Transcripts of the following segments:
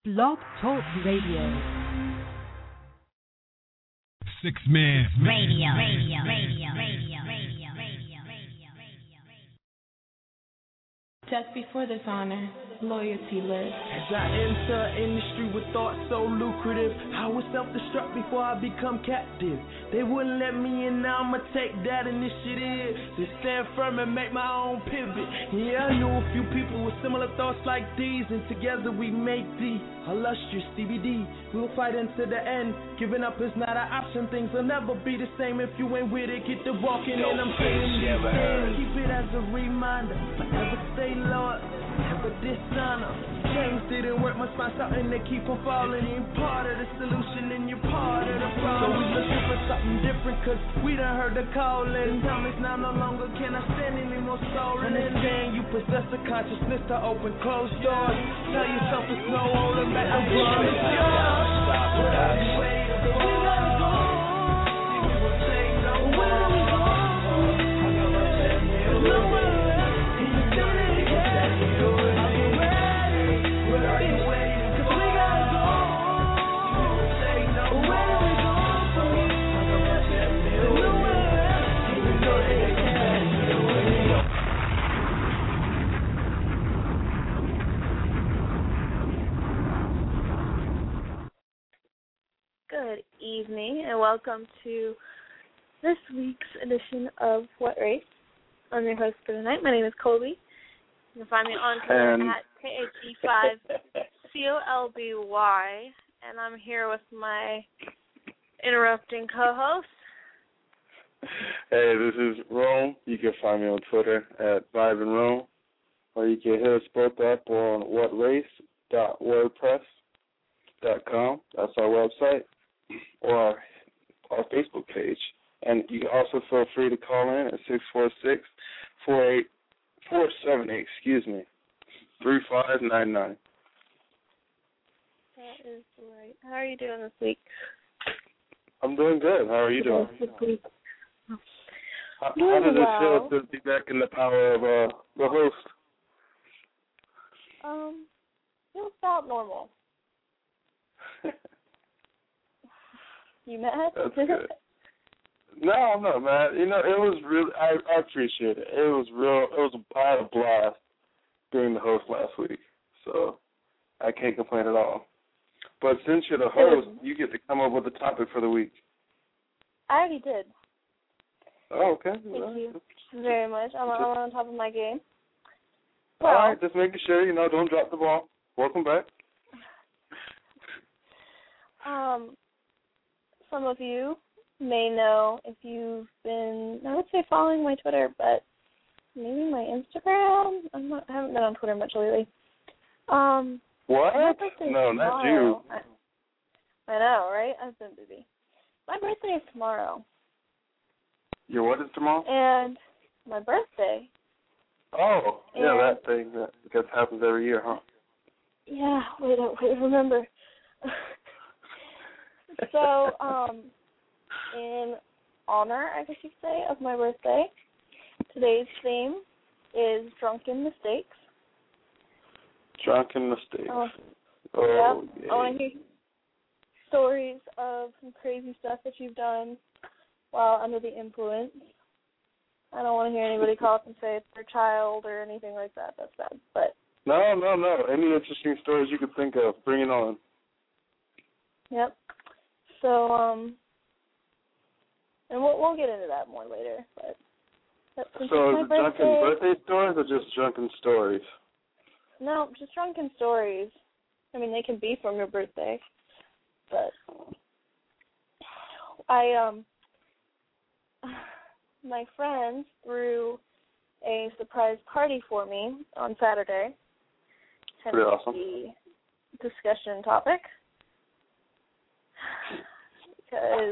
Blog Talk Radio. Six Man Radio. Just before this honor, loyalty lives. As I enter industry with thoughts so lucrative, I was self-destruct before I become captive. They wouldn't let me in, now I'ma take that initiative to stand firm and make my own pivot. Yeah, I knew a few people with similar thoughts like these, and together we make the illustrious DVD. We'll fight into the end. Giving up is not an option. Things will never be the same if you ain't with it. Get to walking, and I'm saying these. Keep it as a reminder. Forever stay loyal, never dishonor. Things didn't work, must find something to keep from falling. You're part of the solution and you're part of the problem. So we looking for something different, cause we done heard the calling. Time is now no longer, can I stand any more stolen? Understand you possess the consciousness to open closed doors. Tell yourself it's no holding back. I'm yours. Good evening and welcome to this week's edition of What Race? I'm your host for tonight. My name is Colby. You can find me on Twitter at KHE5COLBY, and I'm here with my interrupting co-host. Hey, this is Rome. You can find me on Twitter at VibeandRome, or you can hit us both up on whatrace.wordpress.com. That's our website, or our Facebook page. And you can also feel free to call in at 646-478-3599. That is right. How are you doing this week? I'm doing good. How are you doing? How does it feel to be back in the power of the host? Feels about normal. You mad? That's good. No, I'm not mad. You know, it was really, I appreciate it. I had a blast being the host last week, so I can't complain at all. But since you're the host, you get to come up with a topic for the week. I already did. Oh, okay. Thank you very much. I'm on top of my game. Well, all right, just making sure, don't drop the ball. Welcome back. Some of you may know if you've been, I would say following my Twitter, but maybe my Instagram. I haven't been on Twitter much lately. What? No, not you. I know, right? I've been busy. My birthday is tomorrow. Your what is tomorrow? And my birthday. Oh, yeah, that thing that happens every year, huh? Yeah, wait, remember. So, in honor, I guess you could say, of my birthday, today's theme is Drunken Mistakes. Drunken Mistakes. Yeah. I want to hear stories of some crazy stuff that you've done while under the influence. I don't want to hear anybody call up and say it's their child or anything like that. That's bad. But No. Any interesting stories you could think of, bring it on. Yep. So, and we'll get into that more later. But so is it drunken birthday stories or just drunken stories? No, just drunken stories. I mean, they can be from your birthday, but my friends threw a surprise party for me on Saturday. Pretty awesome. The discussion topic. Because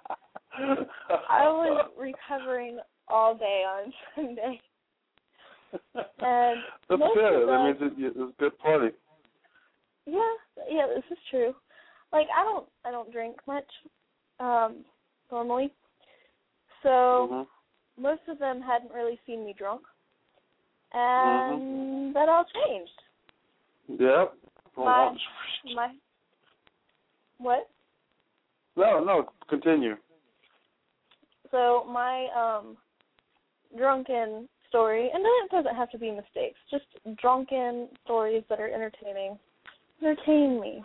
I was recovering all day on Sunday. And that's good. That means it was a good party. Yeah, this is true. Like, I don't drink much normally. So most of them hadn't really seen me drunk. And that all changed. Yep. my what? No, continue. So my drunken story, and then it doesn't have to be mistakes, just drunken stories that are entertain me.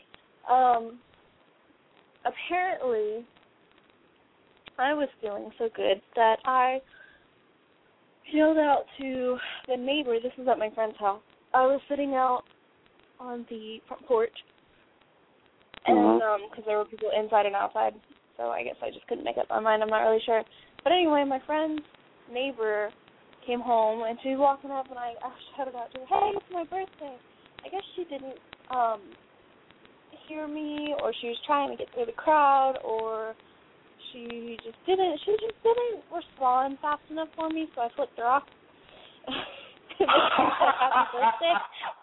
Apparently, I was feeling so good that I yelled out to the neighbor. This was at my friend's house. I was sitting out on the front porch, and because there were people inside and outside, so I guess I just couldn't make up my mind. I'm not really sure. But anyway, my friend's neighbor came home, and she was walking up, and I shouted out to her, "Hey, it's my birthday." I guess she didn't hear me, or she was trying to get through the crowd, or she just didn't respond fast enough for me, so I flipped her off. She said happy birthday.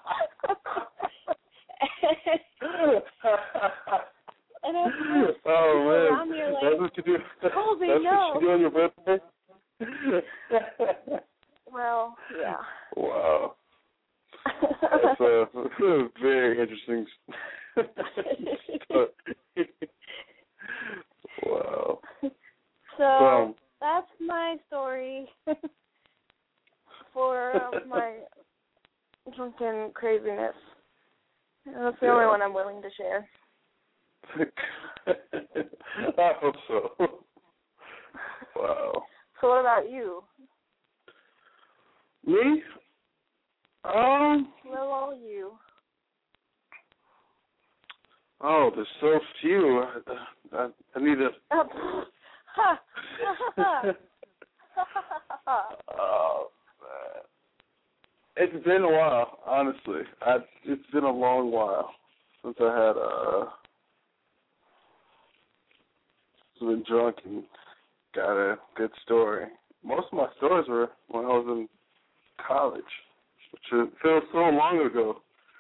And I was around me like, that's what you do. Colby, that's no. what you do on your birthday? Well, yeah. Wow. That's a very interesting Wow. So that's my story for my drunken craziness. And that's the only one I'm willing to share. I hope so. Wow. So what about you? Me? Well, all you. Oh, there's so few. I need to. Oh, man. It's been a while, honestly. It's been a long while since I had been drunk and got a good story. Most of my stories were when I was in college, which feels so long ago.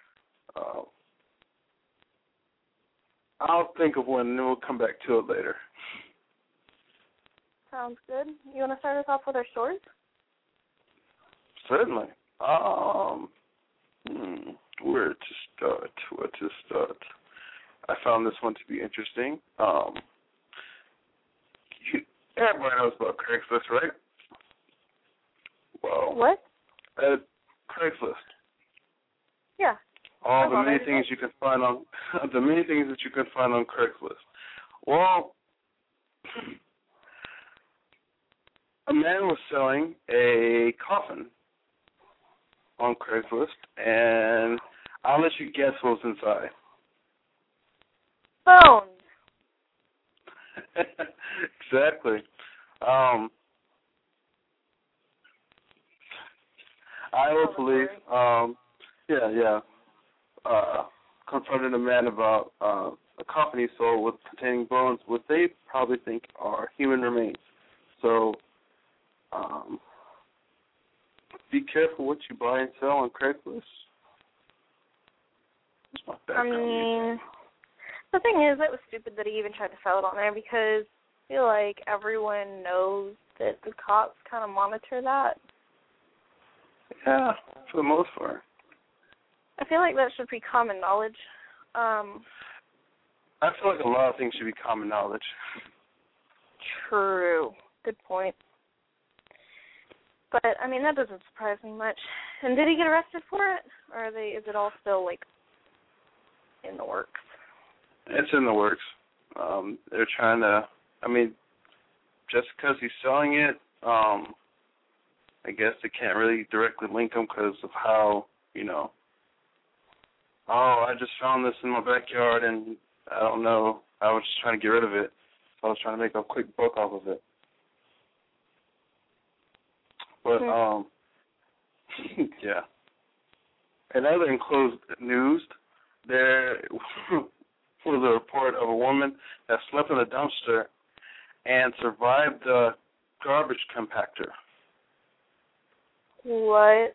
I'll think of one and then we'll come back to it later. Sounds good. You want to start us off with our stories? Certainly. Where to start? I found this one to be interesting. Everybody knows about Craigslist, right? Well, what? Craigslist. Yeah. All the many things you can find on the many things that you can find on Craigslist. Well, a man was selling a coffin on Craigslist, and I'll let you guess what was inside. Bones. Exactly. Iowa police, confronted a man about a coffin he sold with containing bones, what they probably think are human remains. So, be careful what you buy and sell on Craigslist. I mean, the thing is, it was stupid that he even tried to sell it on there because I feel like everyone knows that the cops kind of monitor that. Yeah, for the most part. I feel like that should be common knowledge. I feel like a lot of things should be common knowledge. True. Good point. But, I mean, that doesn't surprise me much. And did he get arrested for it? Or is it all still, like, in the works? It's in the works. They're trying to, just because he's selling it, I guess they can't really directly link him because of how, I just found this in my backyard and I don't know, I was just trying to get rid of it. So I was trying to make a quick buck off of it. But, yeah. In other enclosed news, there was a report of a woman that slept in a dumpster and survived the garbage compactor. What?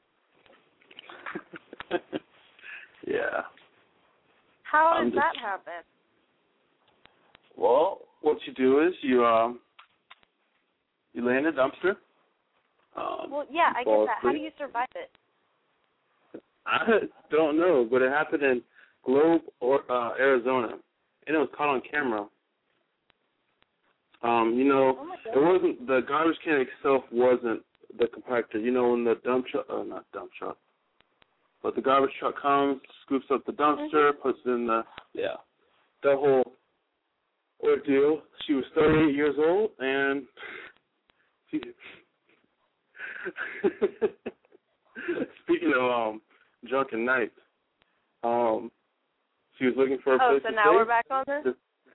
Yeah. How does that happen? Well, what you do is you lay in a dumpster. Well, yeah, I get that. How do you survive it? I don't know, but it happened in Globe, Arizona, and it was caught on camera. It wasn't, the garbage can itself wasn't the compactor. You know, when the but the garbage truck comes, scoops up the dumpster, puts it in the whole ordeal. She was 38 years old, and she, speaking of drunken nights, she was looking for a place to stay. Oh, so now we're back on this?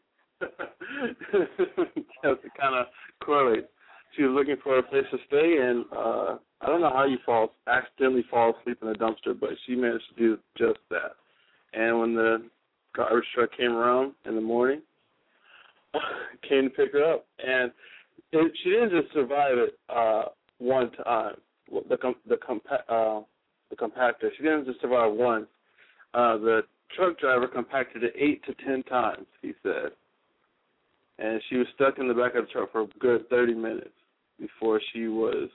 Just to kind of correlate. She was looking for a place to stay, and I don't know how you accidentally fall asleep in a dumpster, but she managed to do just that. And when the garbage truck came around in the morning, came to pick her up, and she didn't just survive it one time. The compactor. She didn't just survive one. The truck driver compacted it 8 to 10 times, he said. And she was stuck in the back of the truck for a good 30 minutes before she was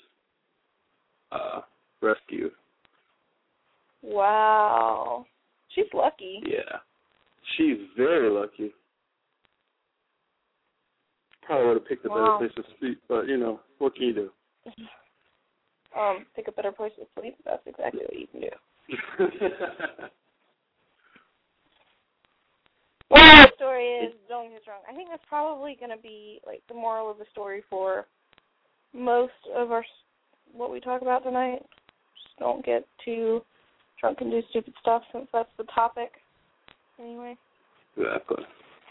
rescued. Wow. She's lucky. Yeah. She's very lucky. Probably would have picked a better place to sleep, but, what can you do? Pick a better place to sleep? That's exactly what you can do. Well, the story is, don't get us wrong, I think that's probably going to be, like, the moral of the story for most of what we talk about tonight. Just don't get too drunk and do stupid stuff, since that's the topic. Anyway. Exactly.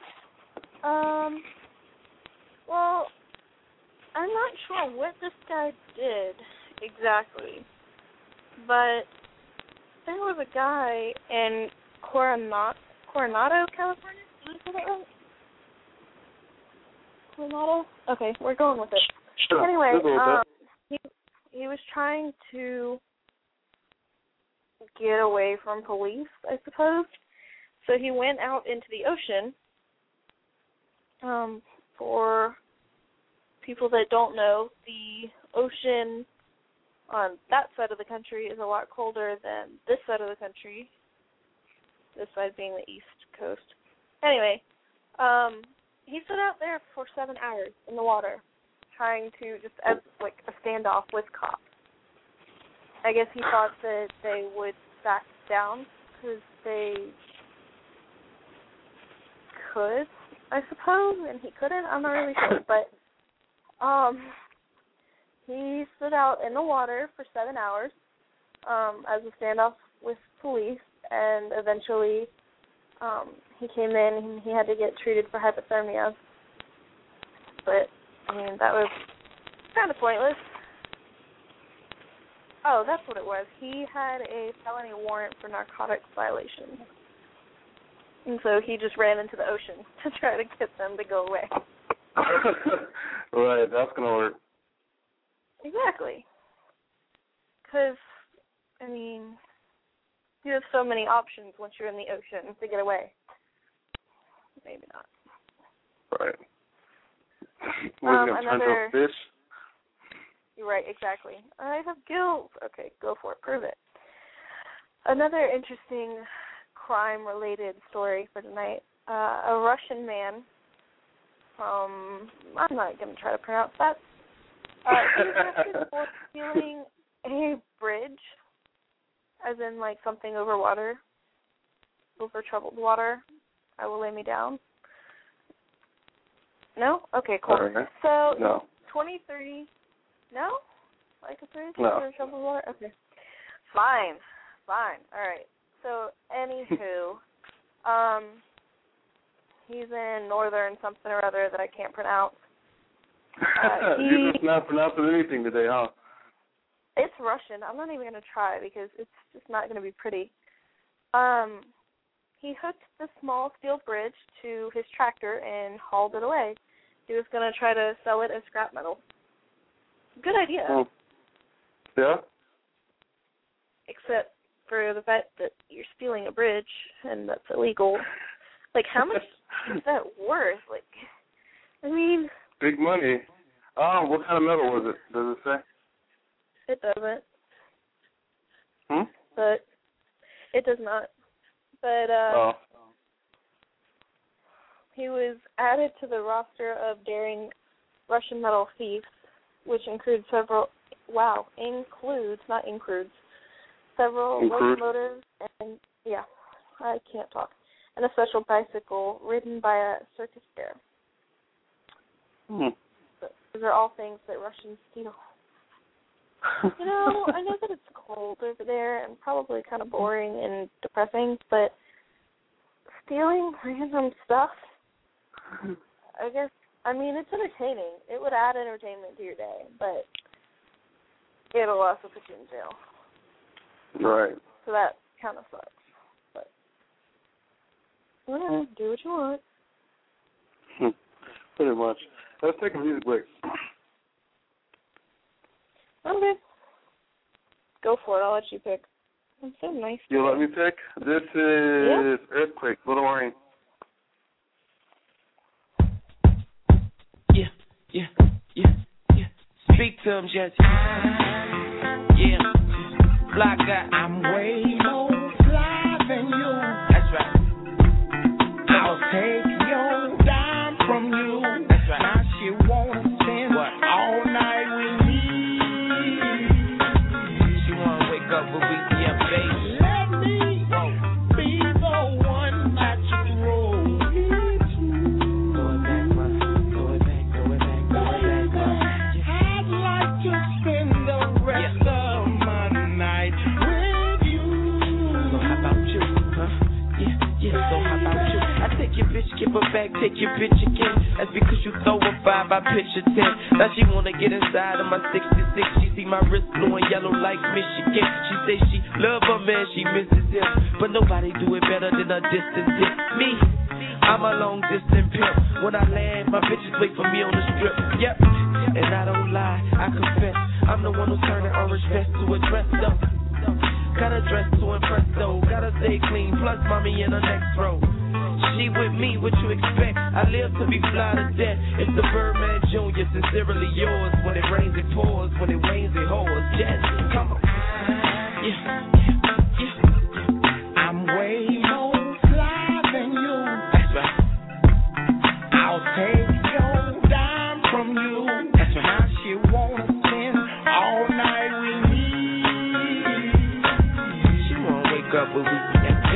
Well, I'm not sure what this guy did exactly, but there was a guy in Coronado, California? Did I say that right? Coronado? Okay, we're going with it. Sure. Anyway, he was trying to get away from police, I suppose. So he went out into the ocean. For people that don't know, the ocean on that side of the country is a lot colder than this side of the country. This side being the East Coast. Anyway, he stood out there for 7 hours in the water, trying to just as like a standoff with cops. I guess he thought that they would back down because they could, I suppose, and he couldn't. I'm not really sure, but he stood out in the water for 7 hours as a standoff with police. And eventually he came in and he had to get treated for hypothermia. But, I mean, that was kind of pointless. Oh, that's what it was. He had a felony warrant for narcotics violation. And so he just ran into the ocean to try to get them to go away. Right, that's going to work. Exactly. Because, I mean, you have so many options once you're in the ocean to get away. Maybe not. Right. We're going to turn to a fish? You're right, exactly. I have gills. Okay, go for it. Prove it. Another interesting crime-related story for tonight. A Russian man from, I'm not going to try to pronounce that. He was arrested for stealing a bridge, as in like something over water, over troubled water. I will lay me down. No? Okay, cool. Right. So, no. 23, no? Like a bridge no. over troubled water? Okay. Fine. All right. So, anywho, he's in northern something or other that I can't pronounce. You're just not pronouncing anything today, huh? It's Russian. I'm not even going to try because it's just not going to be pretty. He hooked the small steel bridge to his tractor and hauled it away. He was going to try to sell it as scrap metal. Good idea. Oh. Yeah? Except for the fact that you're stealing a bridge and that's illegal. Like, how much is that worth? Like, I mean... Big money. Oh, what kind of metal was it? Does it say? It doesn't. Hmm? But It does not. But he was added to the roster of daring Russian metal thieves, which includes several locomotives and I can't talk. And a special bicycle ridden by a circus bear. Those are all things that Russians steal. You know, I know that it's cold over there and probably kind of boring and depressing, but stealing random stuff, I guess, I mean, it's entertaining. It would add entertainment to your day, but it'll also put you in jail. Right. So that kind of sucks. But, yeah, do what you want. Pretty much. Let's take a music break. Okay. Go for it. I'll let you pick. I'm so nice. You'll let me pick? This is Earthquake, Little Rain. Yeah. Speak to him, Jesse. Yeah. Fly guy. I'm way more fly than you. That's right. I'll take your dime from you. That's right. Now she wanna spend all night with me. She wanna wake up with me, yeah, baby. Let me be the one that you roll into. Throw it back, man. Throw it back. I'd like to spend the rest of my night with you. So how about you, huh? Yeah, so how about you? I take your bitch, give her back, take your bitch again. That's because you throw a 5, I pitch a 10. Now she wanna get inside of my 66. She see my wrist blue and yellow like Michigan. She say she love her man, she misses him. But nobody do it better than a distant dip. Me, I'm a long distance pimp. When I land, my bitches wait for me on the strip. Yep, and I don't lie, I confess. I'm the one who's turning orange vest to a dress though. Gotta dress to impress though. Gotta stay clean, plus mommy in the next row. She with me, what you expect? I live to be fly to death. It's the Birdman Jr., sincerely yours. When it rains, it pours. When it rains, it pours. Yes, come on. Yeah. I'm way more fly than you. That's right. I'll take your dime from you. That's right. Now she wanna spend all night with me. She wanna wake up with me.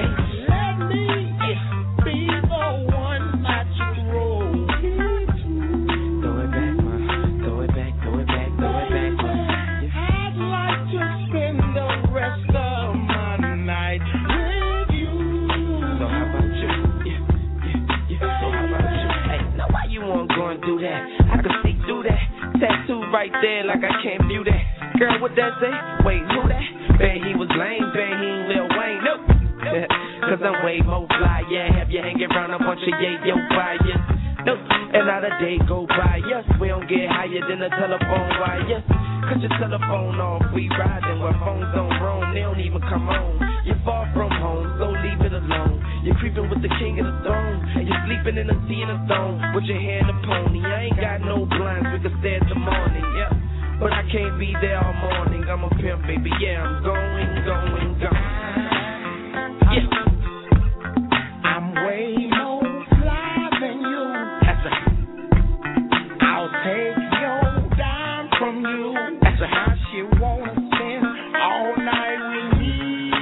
Do that, I can see through that. Tattoo right there, like I can't view that. Girl, what that say? Wait, who that? Bet he was lame, bet he ain't Lil Wayne. Nope. Cause I'm way more fly, yeah. Have you hanging around a bunch of yayo buyers? Nope. And not a day go by, yes. We don't get higher than a telephone wire, yes. Cut your telephone off, we riding where phones don't roam. They don't even come on. You're far from home, so leave it alone. You're creeping with the king of the throne, and you're sleeping in a sea in a stone with your hair in a pony. I ain't got no blinds, we can stay at the morning, yeah. But I can't be there all morning. I'm a pimp, baby, yeah. I'm going. Yeah. I'm way more fly than you. That's right. I'll take your dime from you. That's right. How she wanna spend all night with me.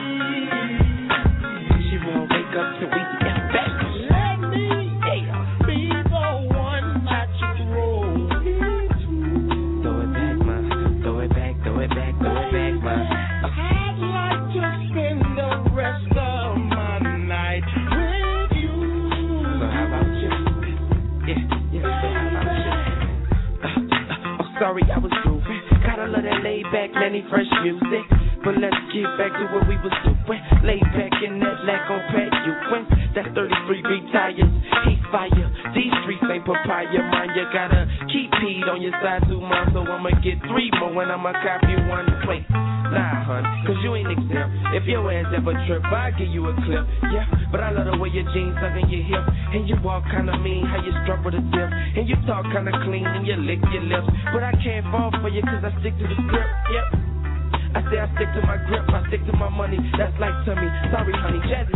She won't wake up till we get back. Let me be the one that you roll into. Throw it back, man. Throw it back, man. I'd like to spend the rest of my night with you. So how about you? Yeah. So how about you? Oh, sorry, I was grooving. Gotta love that laid back, many fresh music. But let's get back to what we was doing. Laid back in that lack on Pat Ewing. That 33 retires, heat fire. These streets ain't papaya, man. You gotta keep Pete on your side too, man. So I'ma get 3 more when I'ma copy one plate. Nah, hun, cause you ain't exempt. If your ass ever trip, I'll give you a clip. Yeah, but I love the way your jeans hug in your hip. And you walk kinda mean, how you strut with a dip. And you talk kinda clean and you lick your lips. But I can't fall for you cause I stick to the script. Yep. I say I stick to my grip, I stick to my money. That's life to me. Sorry, honey, Jazzy.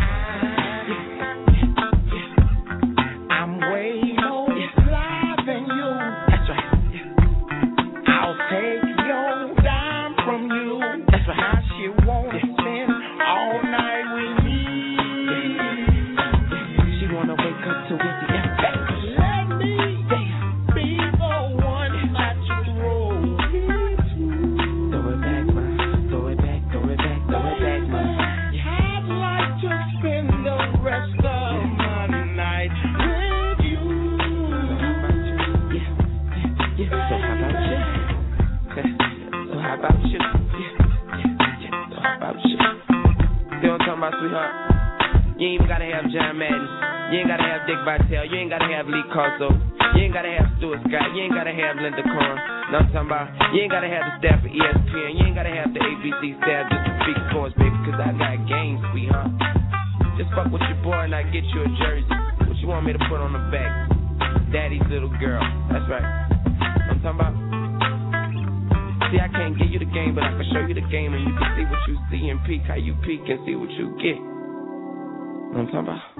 I'm way more fly than you. That's right. I'll take your dime from you. That's right. Now she won't spend all night with me. She wanna wake up to easy. Let me be the one that you throw into. Throw it back, man. Throw it back, throw it back, throw it back, man. I'd like to spend the rest of my night with you. So how about you? So how about you? So how about you? See what I'm talking about, sweetheart? You ain't even gotta have John Madden. You ain't gotta have Dick Vitale. You ain't gotta have Lee Corso. You ain't gotta have Stuart Scott. You ain't gotta have Linda Corn. Know what I'm talking about? You ain't gotta have the staff of ESPN. You ain't gotta have the ABC staff just to speak sports, baby, cause I got games, sweetheart. Just fuck with your boy and I get you a jersey. What you want me to put on the back? Daddy's little girl. That's right. Know what I'm talking about? See, I can't give you the game, but I can show you the game and you can see what you see and peek how you peek and see what you get. Know what I'm talking about?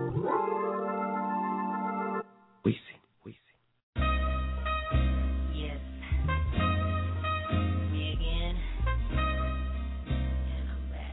We see. Yes. Me again. And I'm back.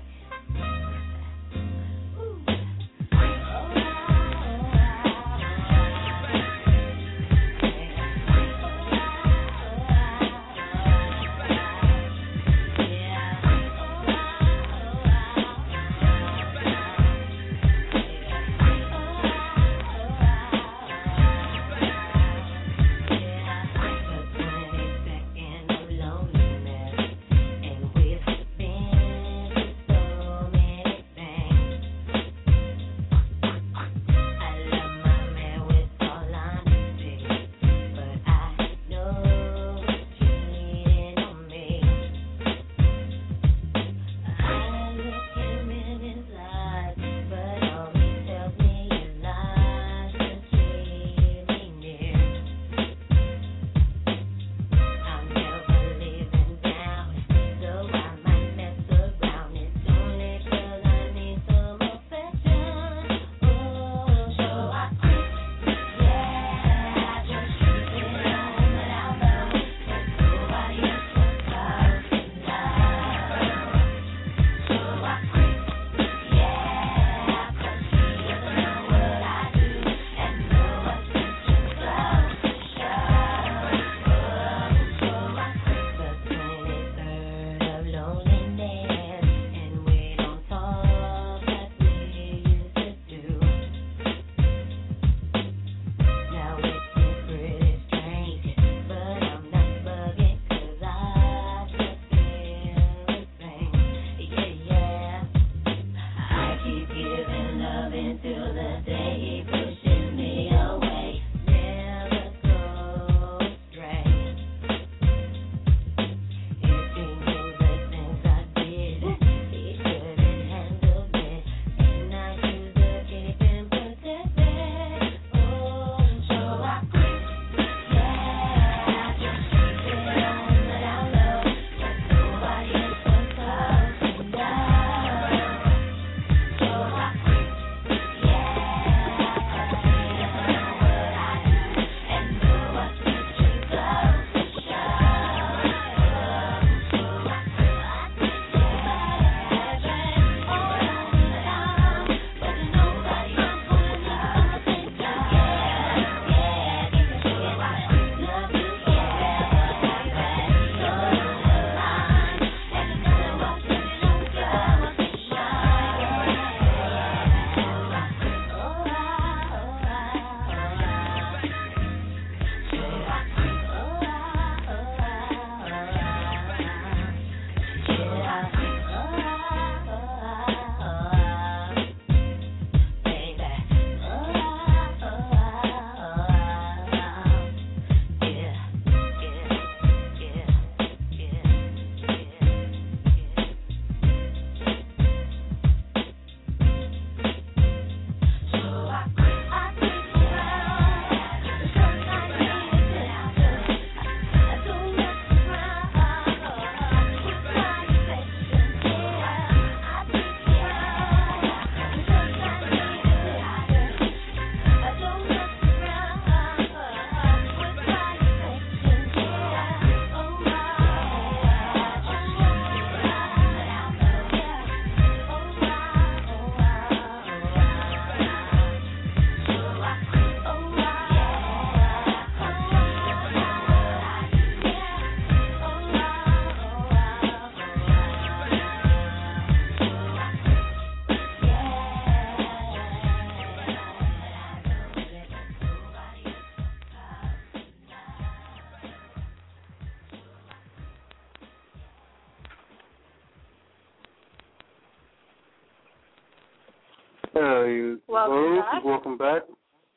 Welcome back.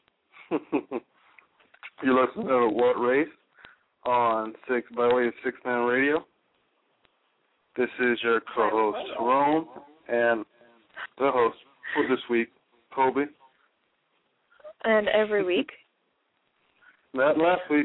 You're listening to What Race on by way of 6 Man Radio. This is your co-host, Rome, and the host for this week, Kobe. And every week. Not last week.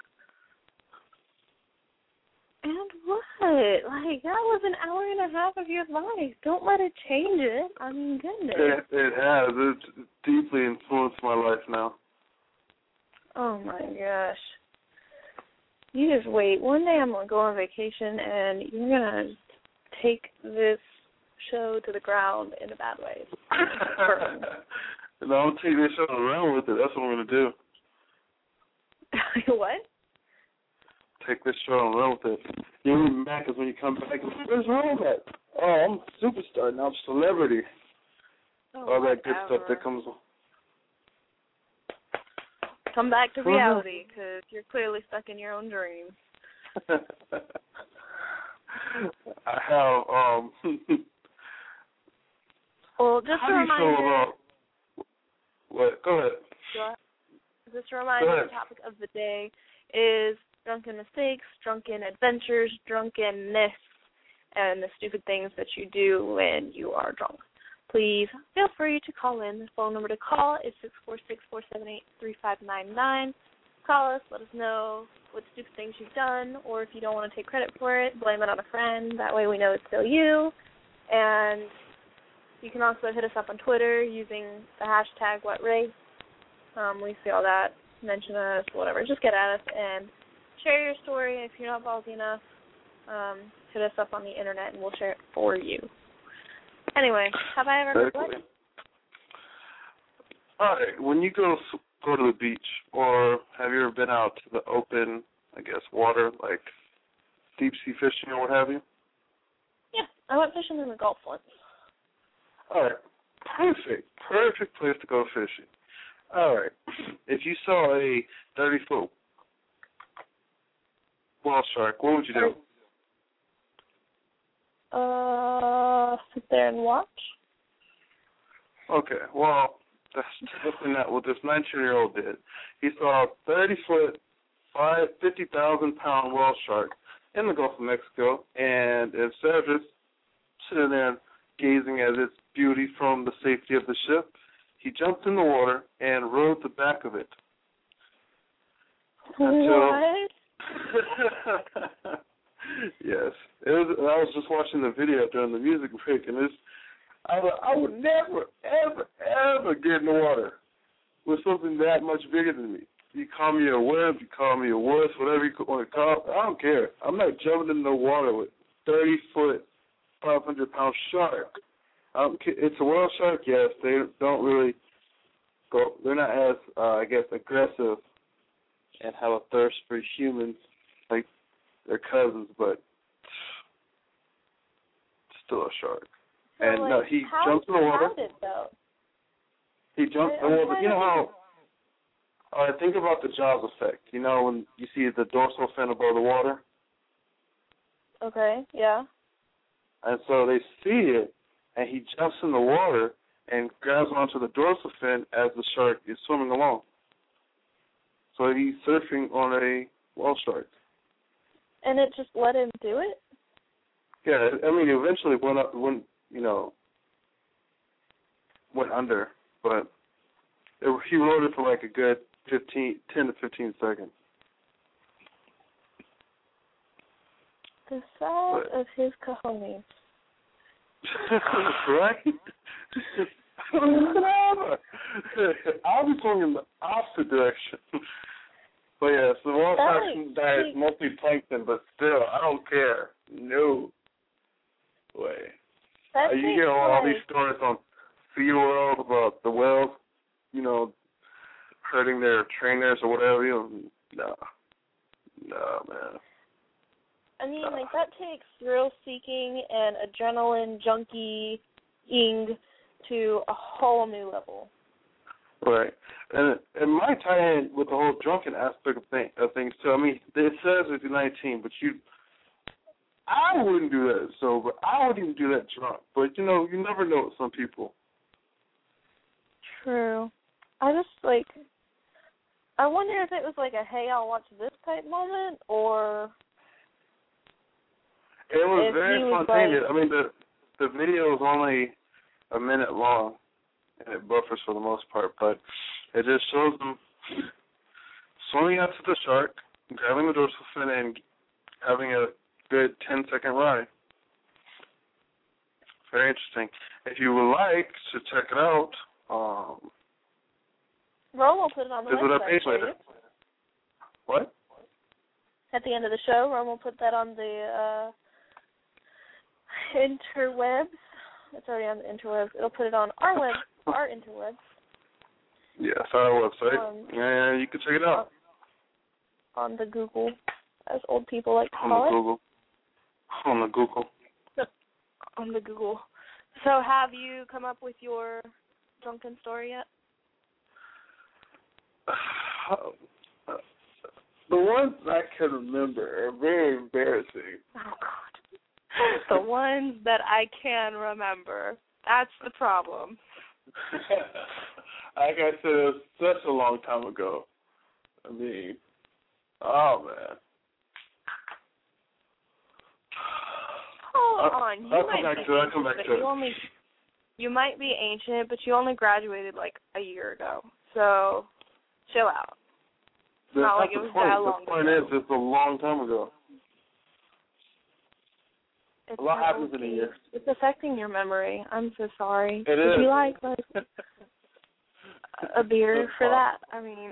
And what? Like, that was an hour and a half of your life. Don't let it change it. I mean, goodness. It has. It's deeply influenced my life now. Oh, my gosh. You just wait. One day I'm going to go on vacation, and you're going to take this show to the ground in a bad way. No, I'm taking this show around with it. That's what I'm going to do. What? Take this show and run with it. You'll be mad because when you come back, where's wrong with that? Oh, I'm a superstar now. I'm a celebrity. All that good stuff that comes on. Come back to reality because you're clearly stuck in your own dreams. I have, well, just a reminder. How do you feel about... What? Go ahead. Just a reminder, the topic of the day is drunken mistakes, drunken adventures, drunkenness, and the stupid things that you do when you are drunk. Please feel free to call in. The phone number to call is 646-478-3599. Call us. Let us know what stupid things you've done, or if you don't want to take credit for it, blame it on a friend. That way we know it's still you. And you can also hit us up on Twitter using the hashtag WhatRace. We see all that. Mention us, whatever. Just get at us and share your story. If you're not ballsy enough, hit us up on the internet and we'll share it for you. Anyway, have I ever heard what? All right. When you go to the beach, or have you ever been out to the open, I guess, water, like deep sea fishing or what have you? Yeah, I went fishing in the Gulf once. All right. Perfect place to go fishing. All right. If you saw a 30-foot whale shark, what would you do? Sit there and watch. Okay, well, that's something that what this 19-year-old did. He saw a 30-foot, 50,000-pound whale shark in the Gulf of Mexico, and instead of just sitting there and gazing at its beauty from the safety of the ship, he jumped in the water and rode the back of it. What? Yes. I was just watching the video during the music break, and I would never, ever, ever get in the water with something that much bigger than me. You call me a wimp, you call me a wuss, whatever you want to call it, I don't care. I'm not jumping in the water with 30-foot, 500-pound shark. It's a whale shark, yes. They don't really go. They're not as, I guess, aggressive and have a thirst for humans like their cousins, but still a shark. So, and no, he jumped in the water. How did, though? He jumped in the water. You know how? Think about the Jaws effect. You know when you see the dorsal fin above the water. Okay. Yeah. And so they see it, and he jumps in the water and grabs onto the dorsal fin as the shark is swimming along. So he's surfing on a whale shark. And it just let him do it? Yeah, I mean, eventually went under, but he rode it for like a good 10 to 15 seconds. The size of his cojones. Right? Whatever. I'll be going in the opposite direction. But yeah, so the whale shark's diet is mostly plankton, but still, I don't care. No way. You hear all these stories on SeaWorld about the whales, hurting their trainers or whatever. No, man. I mean, that takes thrill-seeking and adrenaline junkie-ing to a whole new level. Right. And it might tie in with the whole drunken aspect of things, too. I mean, it says it's 19, but I wouldn't do that sober. I wouldn't even do that drunk. But, you never know with some people. True. I wonder if it was like a hey, I'll watch this type moment, or it was if very he was spontaneous. like, I mean, the video is only a minute long, and it buffers for the most part, but it just shows them swimming out to the shark, grabbing the dorsal fin, and having a good 10-second ride. Very interesting. If you would like to check it out, Ron will put it on the visit our website page for later. you. What? At the end of the show, Ron will put that on the interwebs. It's already on the interwebs. It'll put it on our interwebs. Yes, our website. And you can check it out. On the Google, as old people like to On call the it. Google. On the Google. On the Google. So have you come up with your drunken story yet? The ones I can remember are very embarrassing. Oh, God. The ones that I can remember. That's the problem. Like I said, it was such a long time ago. I mean, oh, man. Hold on. I'll come back to it. You might be ancient, but you only graduated like a year ago. So, chill out. It's not like it was that long ago. The point is, it's a long time ago. A lot happens in a year. It's affecting your memory. I'm so sorry. It is. Would you like a beer for that? I mean...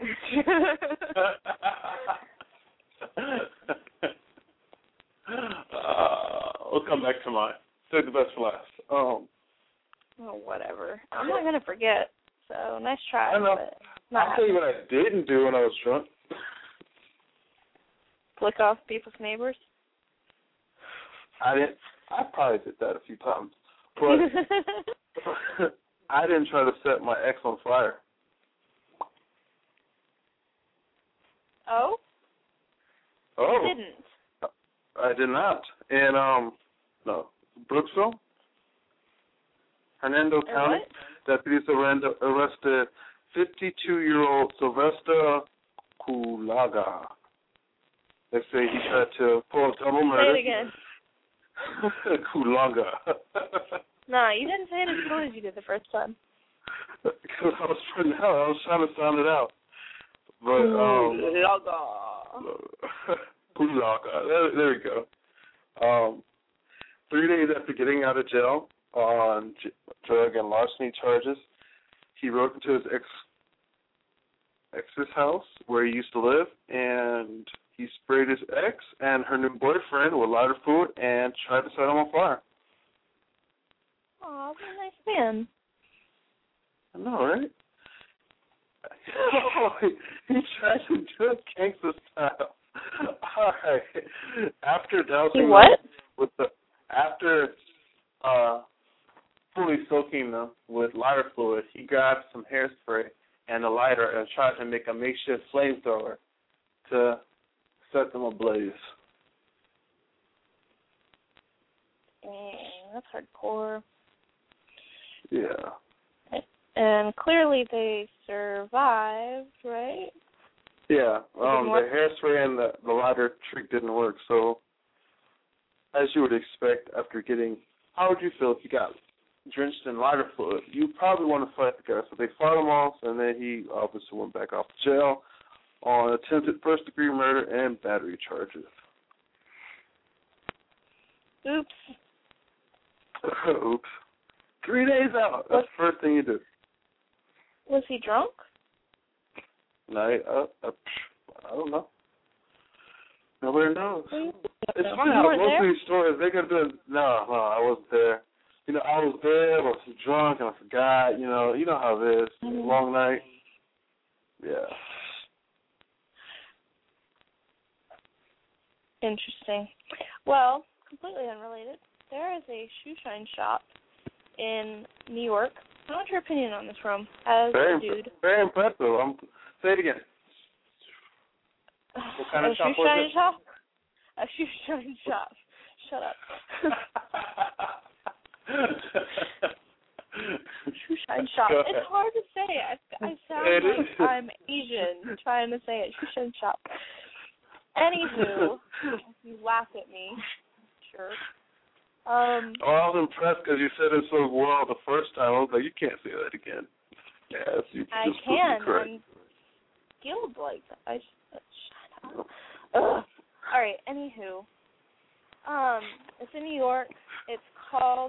we'll come back to mine. Save the best for last. Oh, whatever. I'm not going to forget. So, nice try. I know. I'll tell you what I didn't do when I was drunk. Flick off people's neighbors? I probably did that a few times. But I didn't try to set my ex on fire. Oh? Oh. You didn't? I did not. In, Brooksville, Hernando County, deputies arrested 52-year-old Sylvester Kulaga. They say he tried to pull a double murder. Say it again. Kulaga. No, you didn't say it as cool as you did the first time. Because I was trying to sound it out. But, Kulaga. There we go. 3 days after getting out of jail on drug and larceny charges, he rode into his ex's house where he used to live, and he sprayed his ex and her new boyfriend with lighter fluid and tried to set them on fire. Aw, what a nice man. I know, right? He tried to do it gangster style. All right. After dousing fully soaking them with lighter fluid, he grabbed some hairspray and a lighter and tried to make a makeshift flamethrower to set them ablaze. Dang, that's hardcore. Yeah. And clearly they survived, right? Yeah. The hairspray and the lighter trick didn't work. So, as you would expect, after getting, how would you feel if you got drenched in lighter fluid? You probably want to fight the guy. So they fought him off, and then he obviously went back off to jail on attempted first-degree murder and battery charges. Oops. Oops. 3 days out. That's the first thing you do. Was he drunk? No, I don't know. Nobody knows. It's funny how most of these stories, they're going to do, no, I wasn't there. You know, I was there, I was drunk, and I forgot. You know how it is. Long night. Yeah. Interesting. Well, completely unrelated. There is a shoe shine shop in New York. I want your opinion on this, Rome, as a dude. Very impressive. Say it again. What kind of shop was it? A shoe shine shop. Shut up. Shoe shine shop. It's hard to say. I sound like I'm Asian trying to say it. Shoe shine shop. Anywho, you laugh at me. Sure. I was impressed because you said it so well the first time. I was like, you can't say that again. Yes, you I just can. correct. I'm skilled like that. Shut up. Ugh. All right. Anywho, it's in New York. It's called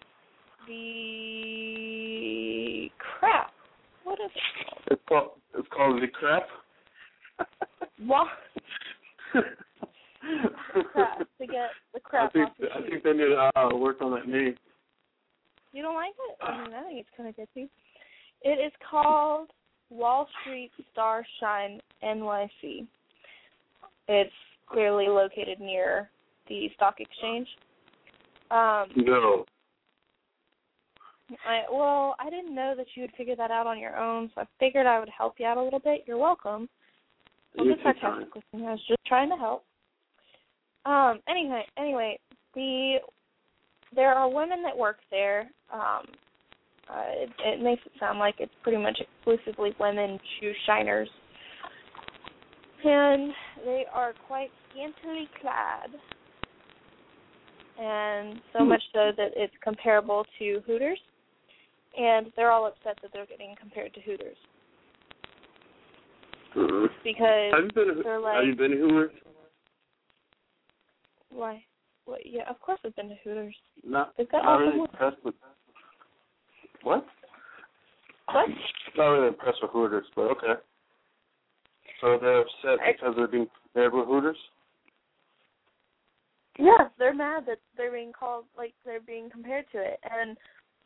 the crap. What is it called? It's called the crap. What? Crap, to get the crap off the I shoes. think they need to work on that name. You don't like it? I mean, I think it's kind of good too. It is called Wall Street Star Shine NYC. It's clearly located near the stock exchange. No. I didn't know that you would figure that out on your own, so I figured I would help you out a little bit. You're welcome. I'm just sarcastic with you. I was just trying to help. Anyway, there are women that work there. It makes it sound like it's pretty much exclusively women shoe shiners. And they are quite scantily clad. And so much so that it's comparable to Hooters. And they're all upset that they're getting compared to Hooters. Because they're like... Have you been to Hooters? Why? Well, yeah, of course I've been to Hooters. They've got not really impressed with... What? What? Not really impressed with Hooters, but okay. So they're upset because they're being compared with Hooters? Yes, they're mad that they're being called, like, they're being compared to it. And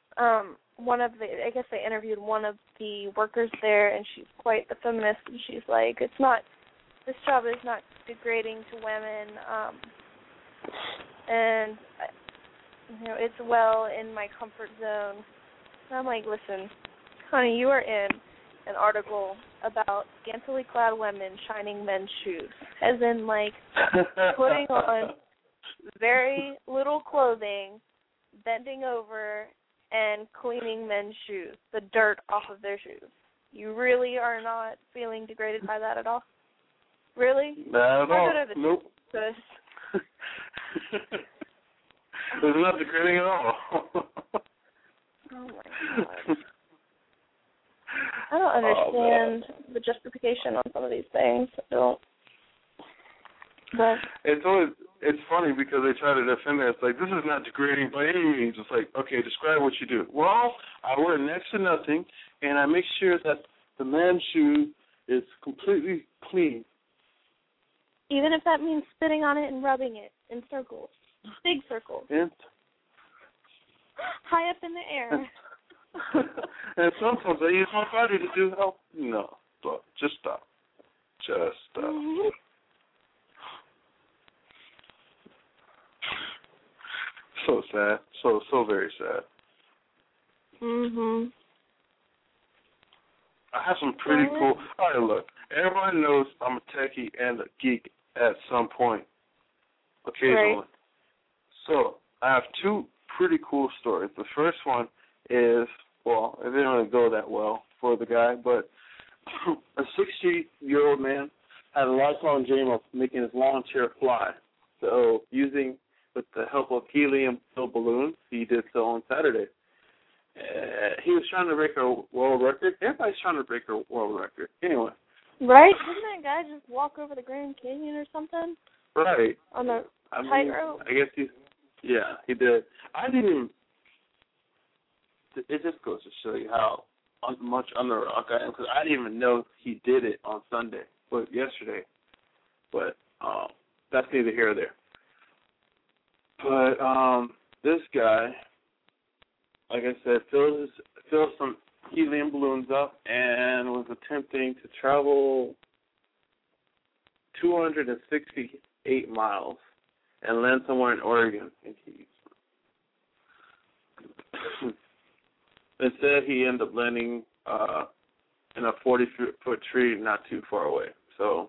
I guess they interviewed one of the workers there, and she's quite the feminist, and she's like, this job is not degrading to women, and, it's well in my comfort zone. And I'm like, listen, honey, you are in an article about scantily clad women shining men's shoes, as in, like, putting on very little clothing, bending over, and cleaning men's shoes, the dirt off of their shoes. You really are not feeling degraded by that at all? Really? Not at all. Nope. Good. It's not degrading at all. Oh, my God. I don't understand the justification on some of these things. I don't. But it's funny because they try to defend it. It's like, this is not degrading by any means. It's like, okay, describe what you do. Well, I wear next to nothing, and I make sure that the man's shoe is completely clean. Even if that means spitting on it and rubbing it in circles, big circles, high up in the air. And sometimes I use my body to do help. No, stop. Just stop. Just stop. Mm-hmm. So sad. So very sad. Mhm. I have some pretty cool. All right, look. Everybody knows I'm a techie and a geek at some point, occasionally. Right. So I have two pretty cool stories. The first one is, well, it didn't really go that well for the guy, but a 60-year-old man had a lifelong dream of making his lawn chair fly. So with the help of helium-filled balloons, he did so on Saturday. He was trying to break a world record. Everybody's trying to break a world record. Anyway. Right? Didn't that guy just walk over the Grand Canyon or something? Right. On the tightrope? I guess he did. I didn't even... It just goes to show you how much under a rock I am, because I didn't even know he did it on Sunday, but yesterday. But that's neither here or there. But this guy, like I said, filled some helium balloons up and was attempting to travel 268 miles and land somewhere in Oregon. Instead, he ended up landing in a 40-foot tree not too far away. So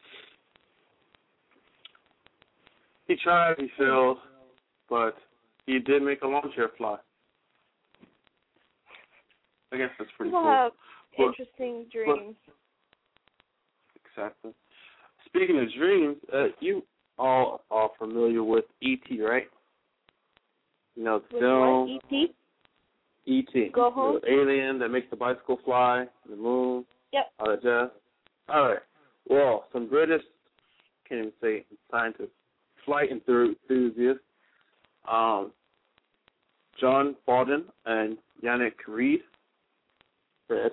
he tried, he failed, but he did make a lawn chair fly. I guess that's pretty People cool. have But- interesting dreams. Exactly. Speaking of dreams, you all are familiar with E.T., right? You know, the With film what? E.T.? E.T. Go home? The alien that makes the bicycle fly, the moon, Yep. all that jazz. All right. Well, some British, can't even say scientists, flight enthusiasts, John Baldwin and Yannick Reed, Reed,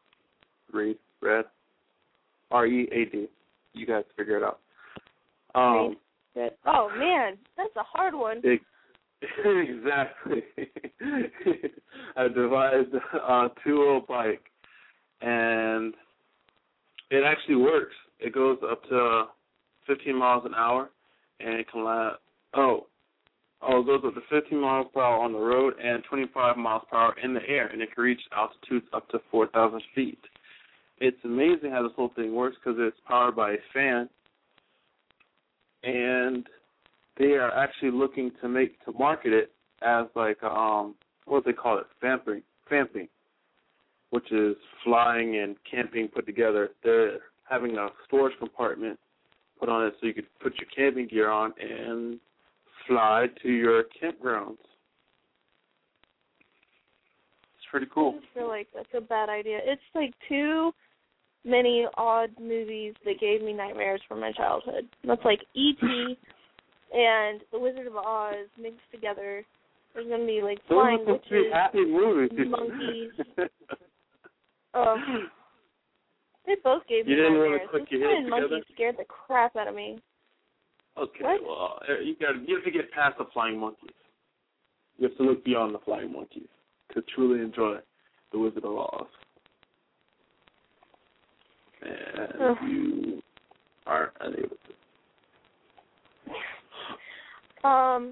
R-E-A-D. You guys figure it out. Reed. Oh, man, that's a hard one. Exactly. I devised a two-wheel bike, and it actually works. It goes up to 15 miles an hour, and it can last. It goes up to 15 miles per hour on the road and 25 miles per hour in the air, and it can reach altitudes up to 4,000 feet. It's amazing how this whole thing works because it's powered by a fan, and they are actually looking to market it as like what do they call it? Vamping, which is flying and camping put together. They're having a storage compartment put on it so you could put your camping gear on and fly to your campgrounds. It's pretty cool. I just feel like that's a bad idea. It's like too many odd movies that gave me nightmares from my childhood. That's like E.T. and The Wizard of Oz mixed together. There's going to be like flying witches, happy movies. monkeys. They both gave me you didn't nightmares. want to click This your heels monkey together? scared the crap out of me. Okay, What? well, you have to get past the flying monkeys. You have to look beyond the flying monkeys to truly enjoy The Wizard of Oz. And you are unable to.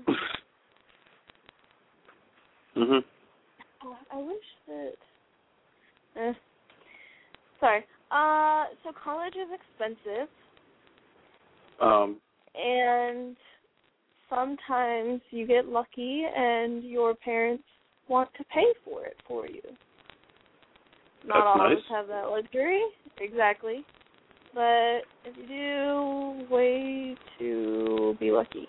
I wish that. Sorry. So college is expensive. And sometimes you get lucky and your parents want to pay for it for you. Not all of us have that luxury, exactly. But if you do, way to be lucky.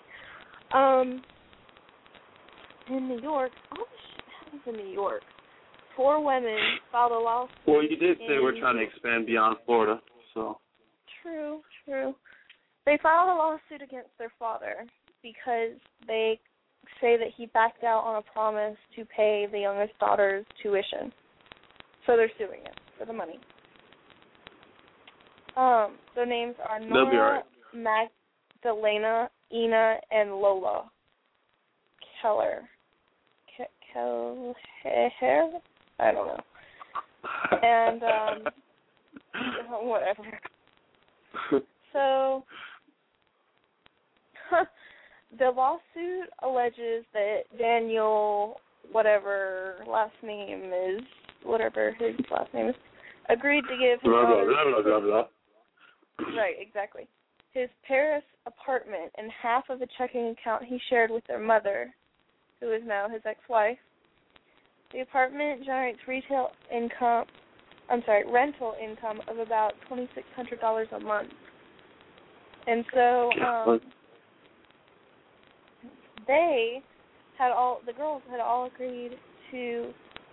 In New York, all this shit happens in New York. 4 women filed a lawsuit. Well, you did say we're trying to expand beyond Florida, so. True. They filed a lawsuit against their father because they say that he backed out on a promise to pay the youngest daughter's tuition. So they're suing him for the money. Their names are Nora, Magdalena, Ina, and Lola Keller. Keller? I don't know. And, whatever. So, the lawsuit alleges that Daniel, whatever last name is, whatever his last name is, agreed to give his blah, blah, blah, blah, blah. Right, exactly. His Paris apartment and half of a checking account he shared with their mother, who is now his ex-wife. The apartment generates rental income of about $2,600 a month. And so the girls had all agreed to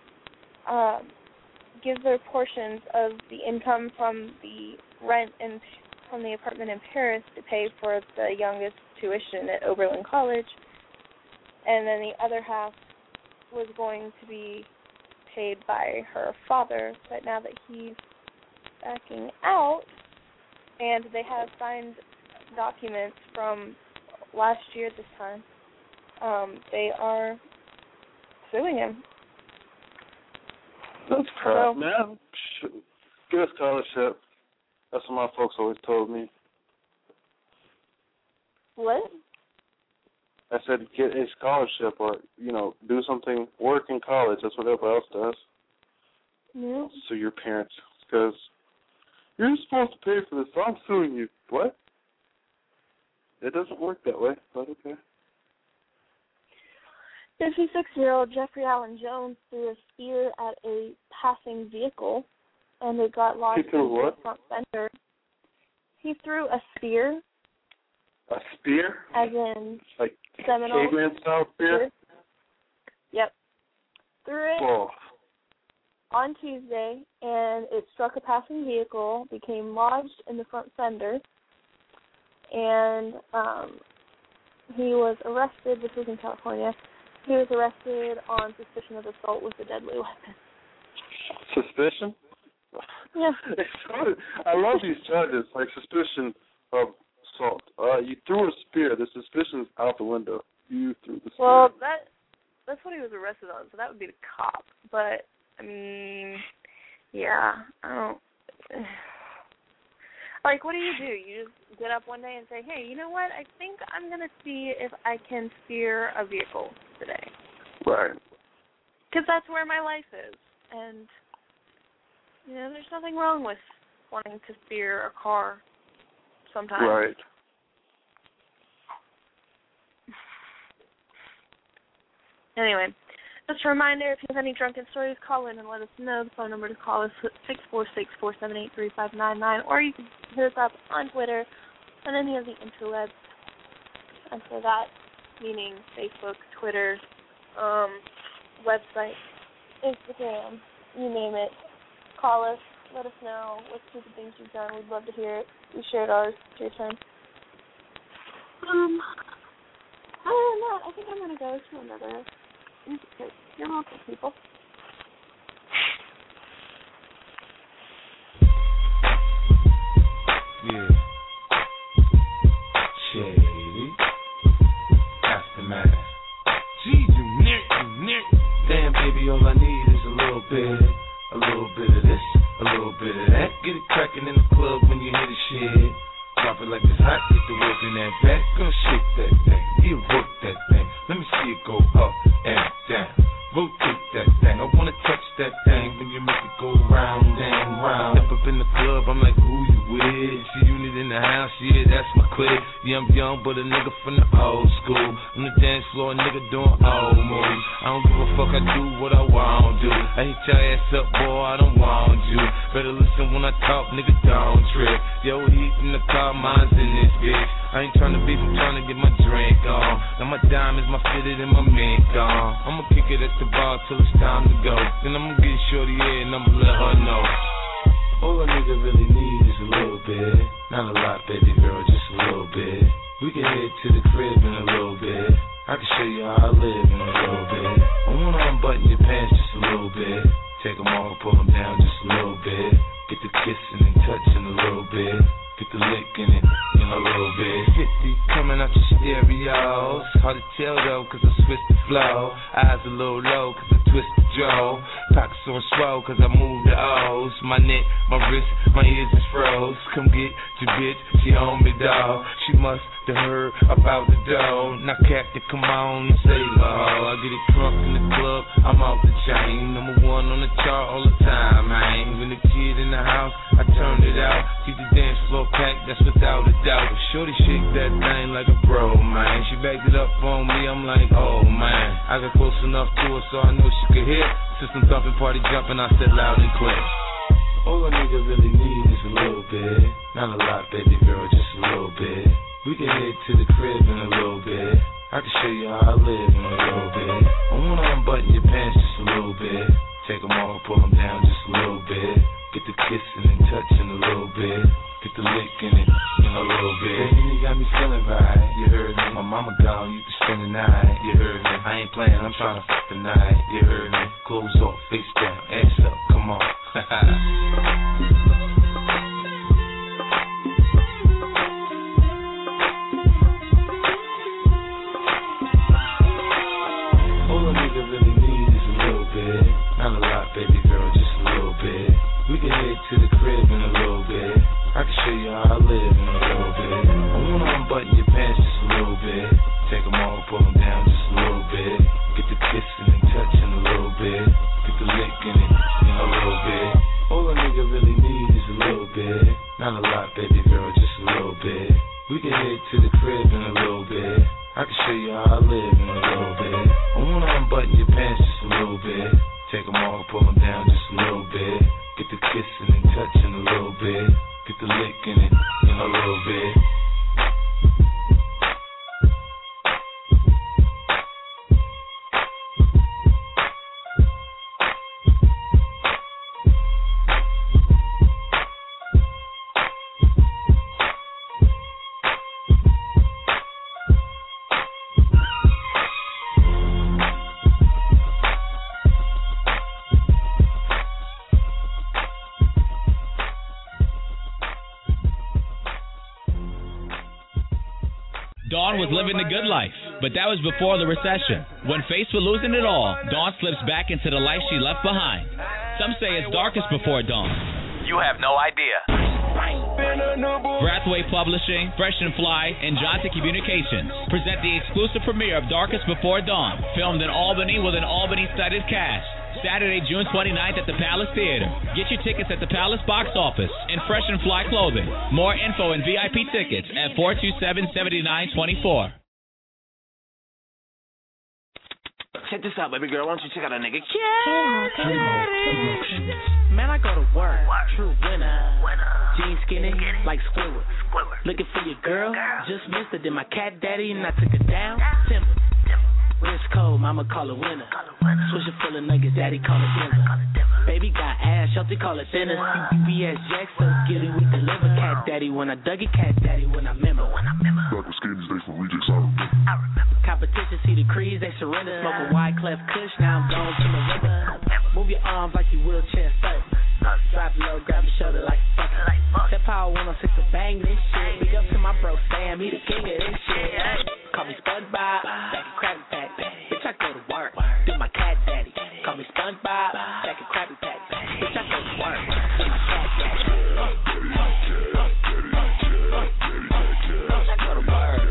give their portions of the income from the rent from the apartment in Paris to pay for the youngest tuition at Oberlin College, and then the other half was going to be paid by her father, but now that he's backing out, and they have signed documents from last year at this time, they are suing him. That's crap, man. Get a scholarship. That's what my folks always told me. What? I said get a scholarship or, do something, work in college. That's what everybody else does. Yeah. Sue your parents because you're supposed to pay for this, so I'm suing you. What? It doesn't work that way, but okay. 56-year-old Jeffrey Allen Jones threw a spear at a passing vehicle, and it got lodged in the front fender. He threw a spear. A spear? As in like Seminole. caveman style spear? Yep. Threw it on Tuesday, and it struck a passing vehicle, became lodged in the front fender, and he was arrested. This was in California. He was arrested on suspicion of assault with a deadly weapon. Suspicion? Yeah. I love these charges, like suspicion of assault. You threw a spear. The suspicion's out the window. You threw the spear. Well, that's what he was arrested on, so that would be the cop. But, I mean, yeah, I don't... Like, what do? You just get up one day and say, hey, you know what? I think I'm going to see if I can steer a vehicle today. Right. Because that's where my life is. And, you know, there's nothing wrong with wanting to steer a car sometimes. Right. Anyway, just a reminder, if you have any drunken stories, call in and let us know. The phone number to call is 646-478-3599, or you can hit us up on Twitter and any of the interwebs. And for that, meaning Facebook, Twitter, website, Instagram, you name it. Call us, let us know what stupid things you've done. We'd love to hear it. We shared ours. It's your turn. Other than that, I think I'm going to go to another music break. You're welcome, people. Yeah. Shady. That's the man. Gee, you nick. Damn, baby, all I need is a little bit of this, a little bit of that. Get it cracking in the club when you hear the shit. Drop it like it's hot, get the work in that back. Girl, shake that thing, you work that thing. Let me see it go up and down. Rotate that thing, I wanna touch that thing when you make it go round and round. Step up in the club, I'm like, who you with? See unit in the house, yeah, that's my clique. Yeah, I'm young, but a nigga from the old school. On the dance floor, a nigga doing old moves. I don't give a fuck, I do what I want to. I hit your ass up, boy, I don't want you. Better listen when I talk, nigga, don't trip. Yo, heat in the car, mine's in this bitch. I ain't tryna beef, I'm tryna get my drink on. Now my diamonds, my fitted, and my mink on. I'ma kick it at the bar till it's time to go. Then I'ma get shorty here and I'ma let her know. All a nigga really need is a little bit. Not a lot, baby girl, just a little bit. We can head to the crib in a little bit. I can show you how I live in a little bit. I wanna unbutton your pants just a little bit. Take them off, pull them down just a little bit. Get the kissing and touching a little bit. Get the lick in it in a little bit. 50 coming out your stereos. Hard to tell though, cause I switched the flow. Eyes a little low, cause I twist the jaw. Pockets on swole, cause I move the O's. My neck, my wrist, my ears is froze. Come get your bitch, she on me, dawg. She must have heard about the dough. Now Captain, come on and say low. I get it drunk in the club, I'm off the chain. Number one on the chart all the time, man. When the kid in the house, I turned it out. Keep the dance floor packed, that's without a doubt. Shorty shake that thing like a bro, man. She backed it up on me, I'm like, oh man. I got close enough to her so I know she could hear. System thumping, party jumping, I said loud and clear. All a nigga really need is a little bit. Not a lot, baby girl, just a little bit. We can head to the crib in a little bit. I can show you how I live in a little bit. I wanna unbutton your pants just a little bit. Take them off, pull them down just a little bit. Get the kissing and touching a little bit. Get the lick in it in a little bit. Baby, you got me feeling right, you heard me. My mama gone, you can spend the night, you heard me. I ain't playing, I'm trying to fuck the night, you heard me. Clothes off, face down, ass up, come on. All a nigga really need is a little bit. Not a lot, baby girl, just a little bit. We can head to the crib in a little bit. I can show you how I live in a little bit. I wanna unbutton your pants just a little bit. Take them off, pull them down just a little bit. Get the kissing and touching a little bit. Get the lick in it in a little bit. All a nigga really need is a little bit. Not a lot, baby girl, just a little bit. We can head to the crib in a little bit. I can show you how I live in a little bit. I wanna unbutton your pants just a little bit. Take them off, pull them down just a little bit. Get the kissing and touching a little bit. Get the licking it in a little bit. Dawn was living the good life, but that was before the recession. When faced with losing it all, Dawn slips back into the life she left behind. Some say it's darkest before dawn. You have no idea. Brathwaite Publishing, Fresh and Fly, and Johnson Communications present the exclusive premiere of Darkest Before Dawn, filmed in Albany with an Albany-studded cast. Saturday, June 29th at the Palace Theater. Get your tickets at the Palace box office and Fresh and Fly Clothing. More info and VIP tickets at 427-7924. Check this out, baby girl. Why don't you check out a nigga? Man, I go to work. True winner. Jeans skinny like Squidward. Looking for your girl. Just missed it. Then my cat daddy and I took her down. Simple. Wrist cold, mama call her winner. Swisher full of nuggets, daddy call it dinner. Baby got ass, Shelty call it thinner. UPS Jackson, get it, we deliver. Cat daddy when I dug it, cat daddy when I remember. Back with Skating Days for Rejects, I remember. Competition, see the crease, they surrender. Smoke a wide clef kush, now I'm going to the river. Move your arms like you wheelchair surf. Drop low, grab your shoulder like a fucker. That Power 106 to bang this shit. Big up to my bro Sam, he the king of this shit. Call me SpongeBob, back and Krabby Patty. Bitch, I go to work, do my cat daddy. Call me SpongeBob, back and Krabby Patty. Bitch, I go to work, do my cat daddy. Bitch, I go to work.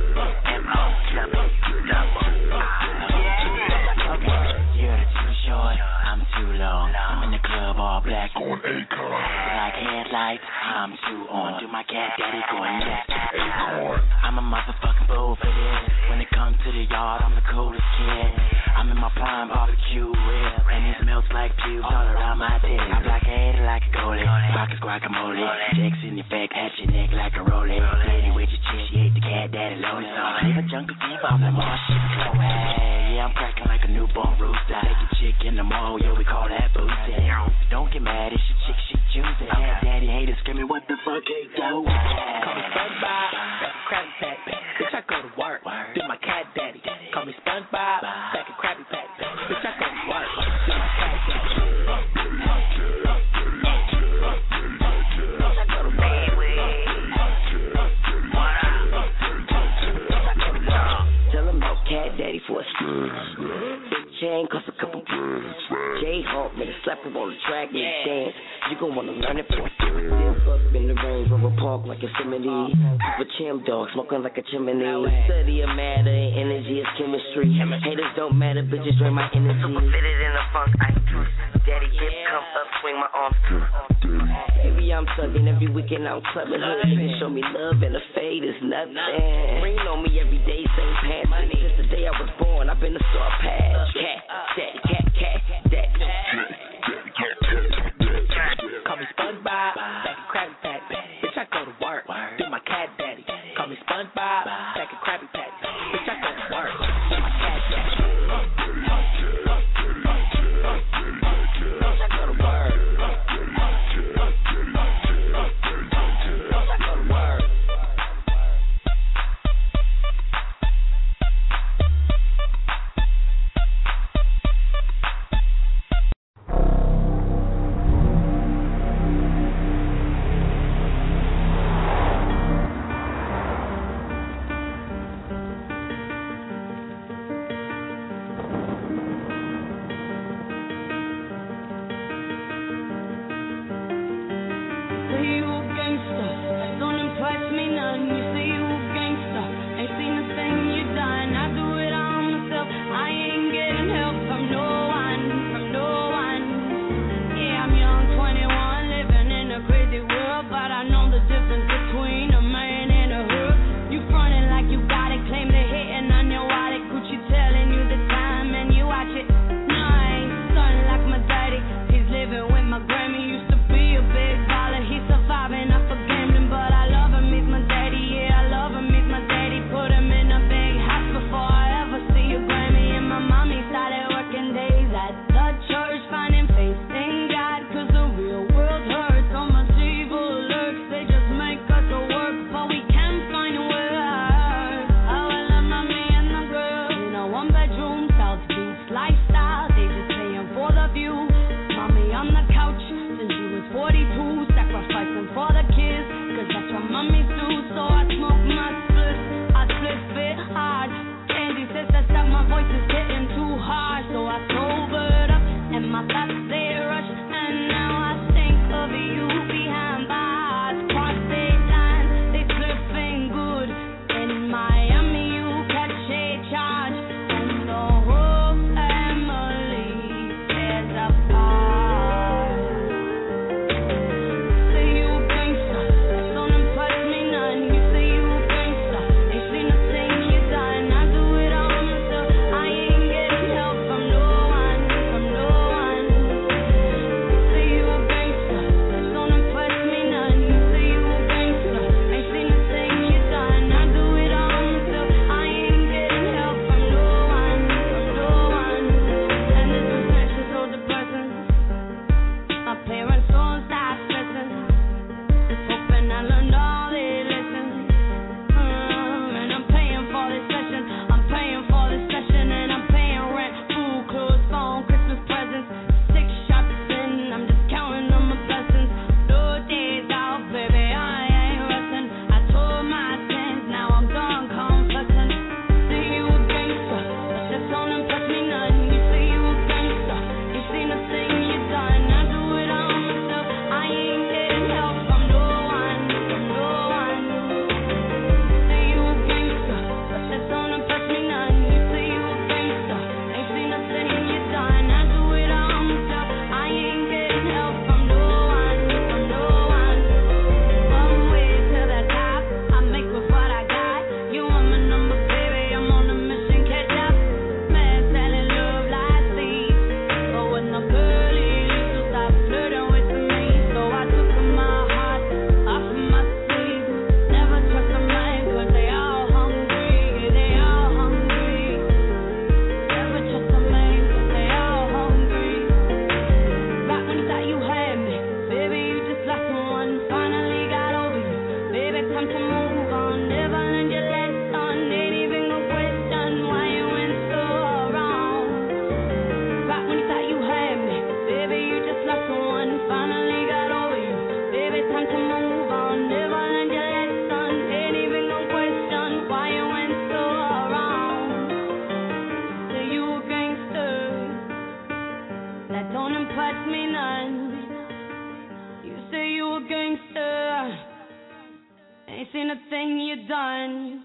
You're too short, I'm too long. I'm in the club all black, going Akon. Black headlights, I'm too on. Do my cat daddy going back. I'm a motherfucking fool for this. When it comes to the yard, I'm the coolest kid. I'm in my prime barbecue rib, and it smells like pubes all around my dick. I blockade like a goalie, pockets guacamole. Checks in your back, at your neck like a rollie. Lady with your chick, she ate the cat daddy lonely. So I leave a junkie fever, I'm like, oh shit, go hey. Yeah, I'm cracking like a newborn rooster. Take a chick in the mall, yo, we call that booty. Don't get mad, it's your chick, she choosing. Cat daddy haters screaming, what the fuck they do? Call me SpongeBob, Krabby Patty. Bitch, I go to work, do my cat daddy. Call me SpongeBob, back and Krabby Patty. Bitch, I go to work, do my cat daddy. Bitch, I go to work. Tell him about cat daddy for a big chain cost a couple J-Hawk, man, slap him on the track and dance. You gon' wanna learn it for Dip up in the range, Rover Park like Yosemite. Super chim dog, smoking like a chimney. Study of matter, energy is chemistry. Haters don't matter, bitches drain my energy. Super fitted in a funk, I daddy hip, come up, swing my arms. Baby, I'm thugging every weekend, I'm clubbing. Hood niggas show me love and the fade is nothing. Rain on me every day, same pants. Since the day I was born, I've been a star patch. Cat, daddy, cat, daddy. Call me SpongeBob, back and Krabby Patty. Bitch, I go to work, do my cat daddy. Call me SpongeBob, back and Krabby Patty. Bitch, I go to work, do my cat daddy. Bitch, I go to work. Ain't seen a thing you done.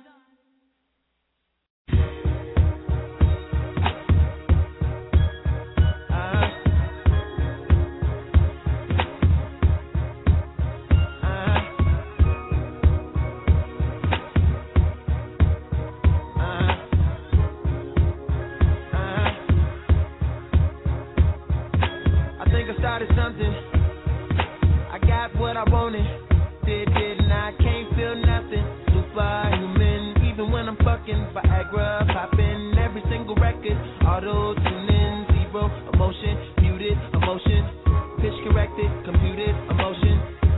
Started something, I got what I wanted, didn't I? Can't feel nothing, superhuman, even when I'm fucking Viagra, popping every single record, auto-tuning, zero emotion, muted emotion, pitch corrected, computed emotion,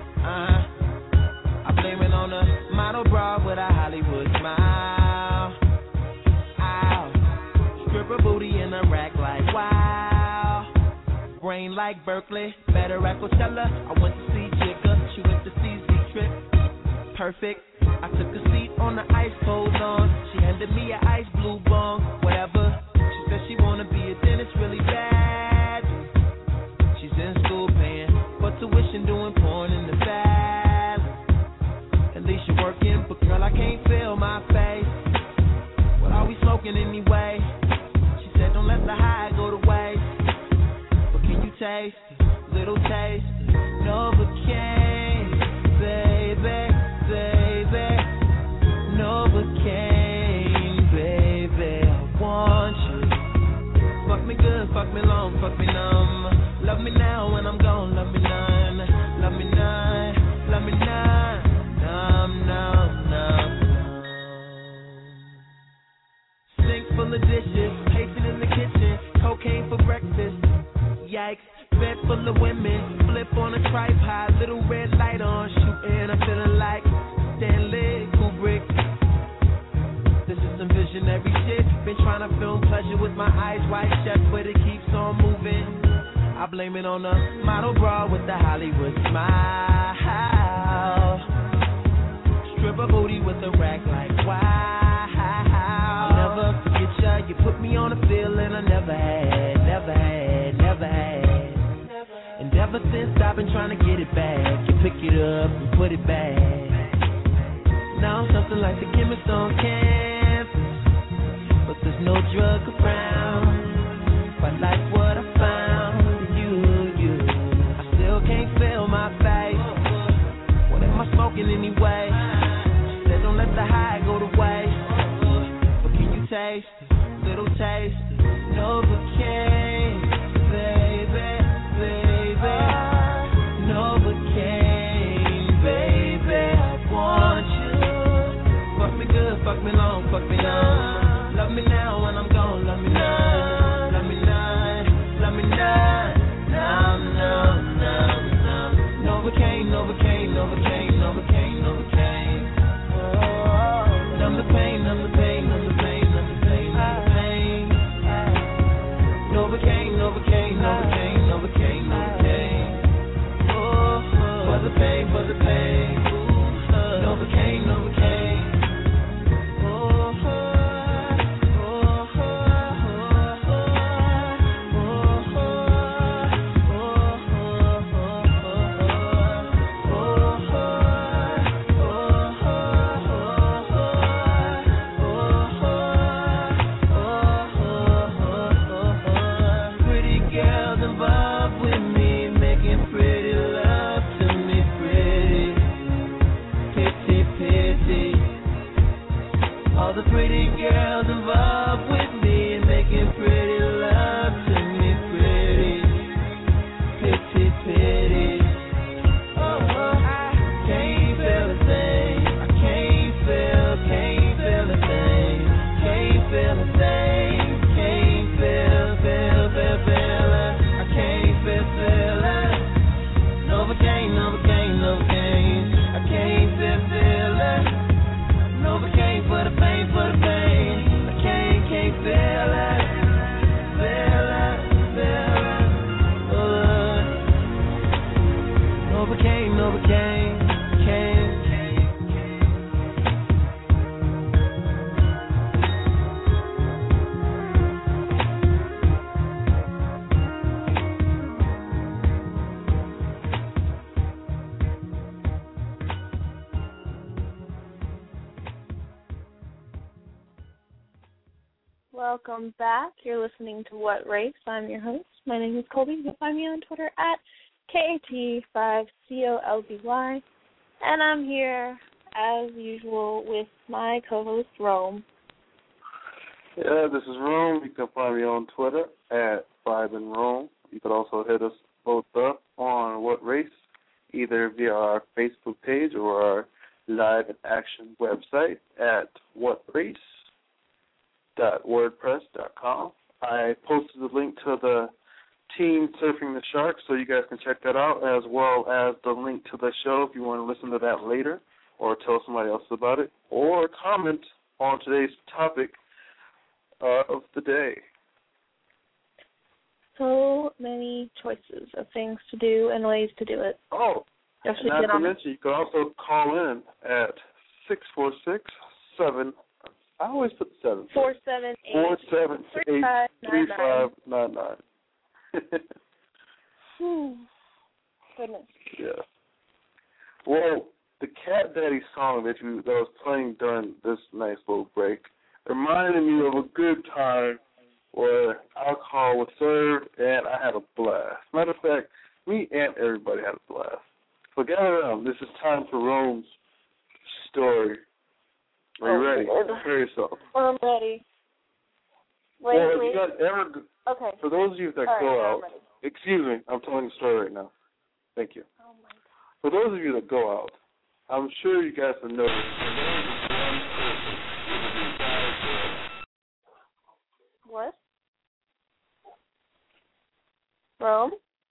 I blame it on a model bra with a Hollywood smile, ow, stripper booty in a rack like wow. Brain like Berkeley, better at Coachella. I went to see Jigga, she went to see Z-Trip. Perfect. I took a seat on the ice, hold on. She handed me an ice blue bong, whatever. She said she wanna be a dentist really bad. She's in school paying for tuition, doing porn in the valley. At least you're working, but girl I can't feel my face. What are we smoking anyway? She said don't let the high go to waste. Taste, little taste, Novocaine, baby, baby, Novocaine, baby, I want you. Fuck me good, fuck me long, fuck me numb. Love me now when I'm gone, love me none, love me none, love me none, numb, numb, numb. Sink full of dishes, pacing in the kitchen, cocaine for breakfast. Yikes, bed full of women, flip on a tripod, little red light on, shooting, I'm feeling like Stanley Kubrick. This is some visionary shit, been trying to film pleasure with my eyes wide shut, but it keeps on moving. I blame it on a model bra with the Hollywood smile, stripper booty with a rack like wow. I'll never forget ya, you put me on a feeling I never had, never had, never had. And ever since I've been trying to get it back, you pick it up and put it back. Now I'm something like the chemist on campus, but there's no drug around. But like what I found in you, I still can't feel my face. What am I smoking anyway? She said don't let the high go to waste. But can you taste, little taste, Novocaine, baby, baby, Novocaine, baby, I want you. Fuck me good, fuck me long, fuck me long. Love me now when I'm gone, love me none, love me none, love me none. Numb, numb, numb, numb. Novocaine, Novocaine, Novocaine, Novocaine, Novocaine. Numb the pain, numb the pain, numb the pain, numb the pain, numb the pain. Novocaine, Novocaine, Novocaine, Novocaine, Novocaine. For the pain, for the pain. Novocaine, Novocaine. Pretty girls involved with me and making pretty love to me, pretty, pity, pity. Oh, I can't feel a thing. I can't feel a thing. Can't feel a thing. Can't feel it. I can't feel it. Novocaine, Novocaine, Novocaine. I can't feel it. Novocaine for the pain, for the pain. I can't Welcome back. You're listening to What Race? I'm your host. My name is Colby. You can find me on Twitter at KAT5COLBY. And I'm here, as usual, with my co-host, Rome. Yeah, this is Rome. You can find me on Twitter at 5InRome. You can also hit us both up on What Race, either via our Facebook page or our Live in Action website at whatrace.wordpress.com. I posted a link to the team Surfing the Shark, so you guys can check that out, as well as the link to the show if you want to listen to that later or tell somebody else about it, or comment on today's topic of the day. So many choices of things to do and ways to do it. Oh, and not to mention, you can also call in at 646-7. I always put 7. 478-3599. Goodness. Yeah. Well, the Cat Daddy song that was playing during this nice little break reminded me of a good time where alcohol was served and I had a blast. Matter of fact, me and everybody had a blast. So gather around. This is time for Rome's story. Are you ready? Prepare yourself. I'm ready. Wait. Okay. For those of you that go out, excuse me, I'm telling a story right now. Thank you. Oh my God. For those of you that go out, I'm sure you guys have noticed. What? Rome?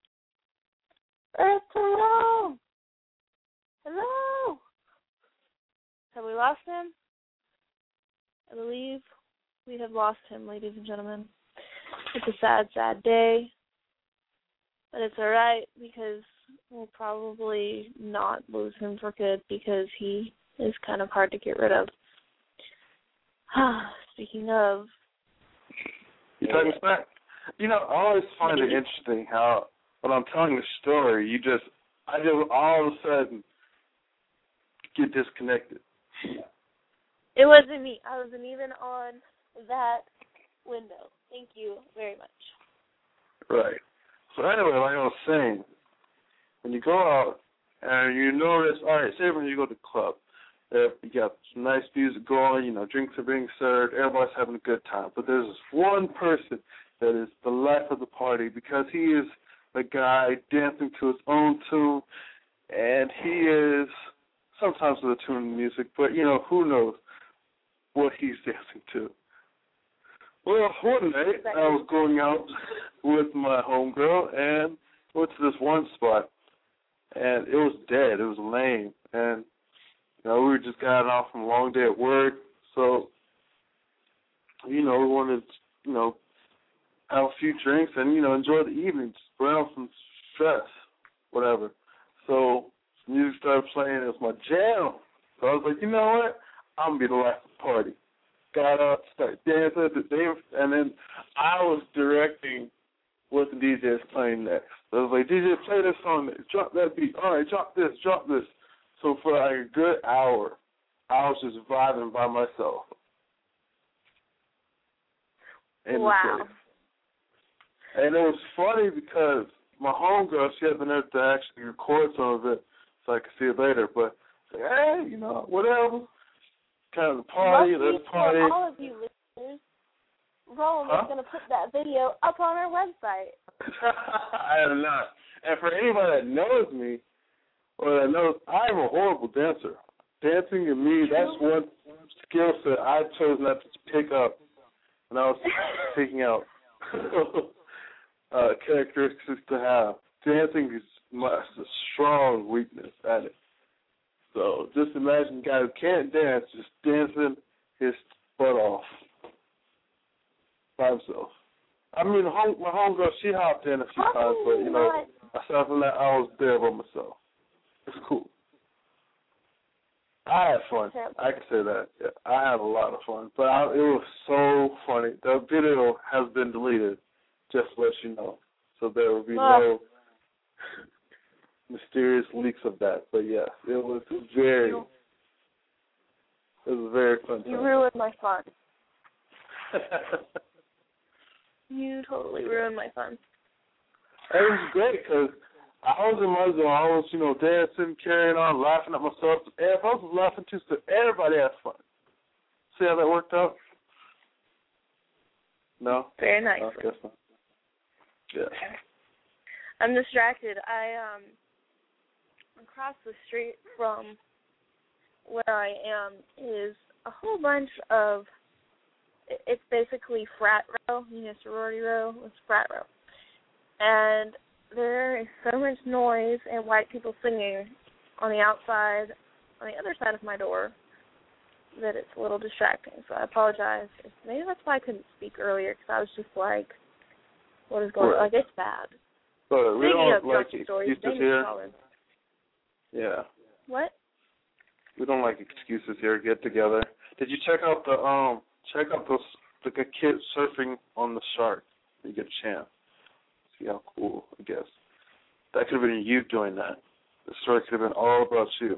It's Rome! Hello! Have we lost him? I believe we have lost him, ladies and gentlemen. It's a sad, sad day. But it's alright, because we'll probably not lose him for good, because he is kind of hard to get rid of. Speaking of... You're talking smack. You know, I always find it interesting how when I'm telling a story, I just all of a sudden get disconnected. It wasn't me. I wasn't even on that window. Thank you very much. Right. So anyway, like I was saying, when you go out and you notice, all right, say when you go to the club, you got some nice music going, drinks are being served, everybody's having a good time. But there's this one person that is the life of the party because he is a guy dancing to his own tune, and he is sometimes with a tune in music, but, who knows what he's dancing to. Well, one night I was going out with my homegirl and went to this one spot, and it was dead. It was lame, and we were just gotten off from a long day at work, so we wanted to have a few drinks and enjoy the evening, just burn off some stress, whatever. So music started playing. It was my jam. So I was like, you know what? I'm gonna be the life of the party. Got up, started dancing, and then I was directing what the DJ is playing next. So I was like, DJ, play this song, drop that beat. All right, drop this. So for like a good hour, I was just vibing by myself. Wow. And it was funny because my homegirl, she had been able to actually record some of it so I could see it later. But, hey, whatever. Kind of the party, let's party. For all of you listeners, Rome is going to put that video up on our website. I am not. And for anybody that knows me, or that knows, I am a horrible dancer. Dancing and me, that's one skill set I chose not to pick up when I was picking out characteristics to have. Dancing is a strong weakness at it. So just imagine a guy who can't dance just dancing his butt off by himself. I mean, my homegirl, she hopped in a few times, but, aside from that, I was there by myself. It's cool. I had fun. I can say that. Yeah, I had a lot of fun. But it was so funny. The video has been deleted, just to let you know. So there will be no mysterious leaks of that. But, yeah, it was very fun. You ruined my fun. You totally ruined my fun. It was great because I was in my zone. I was, dancing, carrying on, laughing at myself. Everybody else was laughing too, so everybody had fun. See how that worked out? No? Very nice. I guess not. Yeah. I'm distracted. Across the street from where I am is a whole bunch of, it's basically frat row, sorority row, it's frat row. And there is so much noise and white people singing on the outside, on the other side of my door, that it's a little distracting. So I apologize. Maybe that's why I couldn't speak earlier, because I was just like, what is going on? Like, it's bad. But we Speaking don't like excuses here. Yeah. What? We don't like excuses here. Get together. Did you check out the kid surfing on the shark? You get a chance. See how cool, I guess. That could have been you doing that. The story could have been all about you.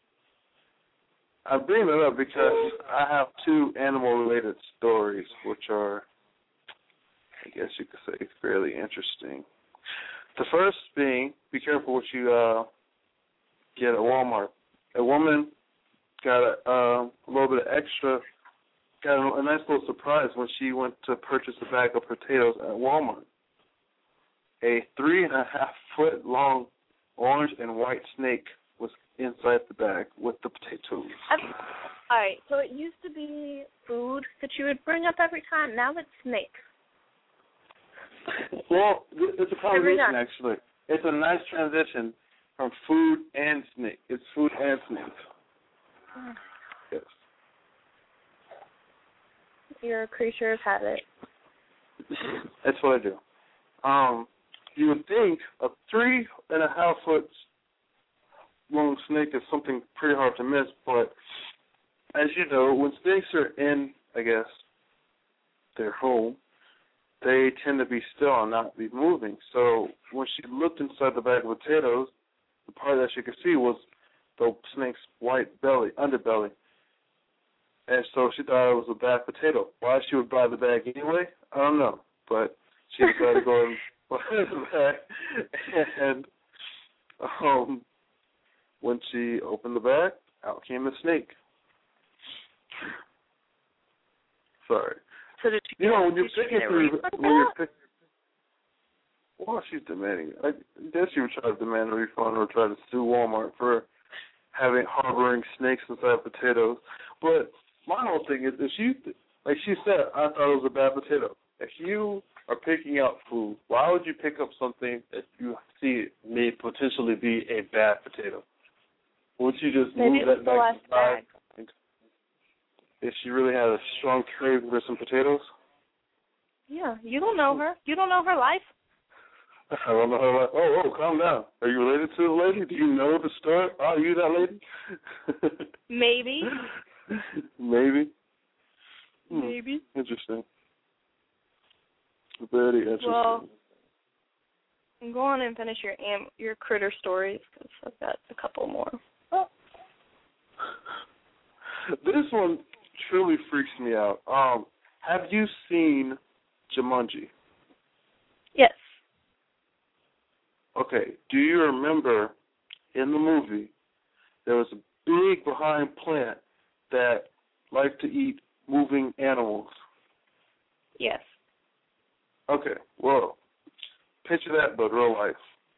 I bring it up because I have two animal-related stories, which are, I guess you could say, fairly interesting. The first being, be careful what you get at Walmart. A woman got a little bit of extra, got a nice little surprise when she went to purchase a bag of potatoes at Walmart. A 3.5-foot long orange and white snake was inside the bag with the potatoes. All right, so it used to be food that you would bring up every time. Now it's snakes. Well, it's a combination, actually. It's a nice transition from food and snake. It's food and snakes. Yes. You're a creature of habit. That's what I do. You would think a 3.5-foot long snake is something pretty hard to miss, but as you know, when snakes are in, I guess, their home, they tend to be still and not be moving. So when she looked inside the bag of potatoes, the part that she could see was the snake's white belly, underbelly. And so she thought it was a bad potato. Why she would buy the bag anyway, I don't know. But she decided to go and buy the bag. And when she opened the bag, out came the snake. Sorry. So did she when you're picking through, well, she's demanding. I guess she would try to demand a refund or try to sue Walmart for harboring snakes inside potatoes. But my whole thing is, if she, like she said, I thought it was a bad potato. If you are picking out food, why would you pick up something that you see may potentially be a bad potato? Wouldn't you just move that back inside? If she really had a strong craving for some potatoes? Yeah, you don't know her. You don't know her life. I don't know her life. Oh, calm down. Are you related to the lady? Do you know the story? Are you that lady? Maybe. Maybe. Maybe. Interesting. Very interesting. Well, go on and finish your critter stories, because I've got a couple more. Oh. This one truly freaks me out. Have you seen Jumanji? Yes. Okay. Do you remember in the movie there was a big behind plant that liked to eat moving animals? Yes. Okay. Well, picture that, but real life.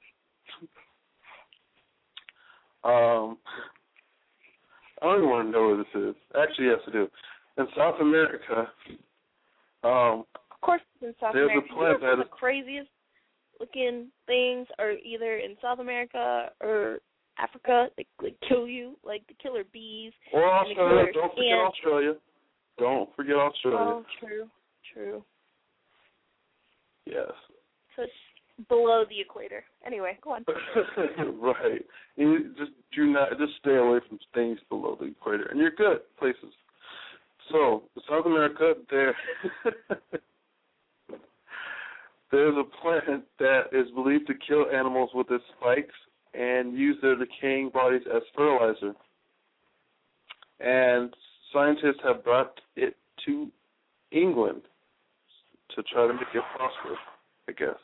I don't even want to know where this is. Actually, yes, I do. In South America, of course it's in South America. A plant that the craziest looking things are either in South America or Africa. They kill you, like the killer bees. Or Australia. Don't forget Australia. Don't forget Australia. Oh, true. Yes. So it's below the equator. Anyway, go on. Right. You just stay away from things below the equator, and you're good places. So, South America, there's a plant that is believed to kill animals with its spikes and use their decaying bodies as fertilizer. And scientists have brought it to England to try to make it prosper, I guess.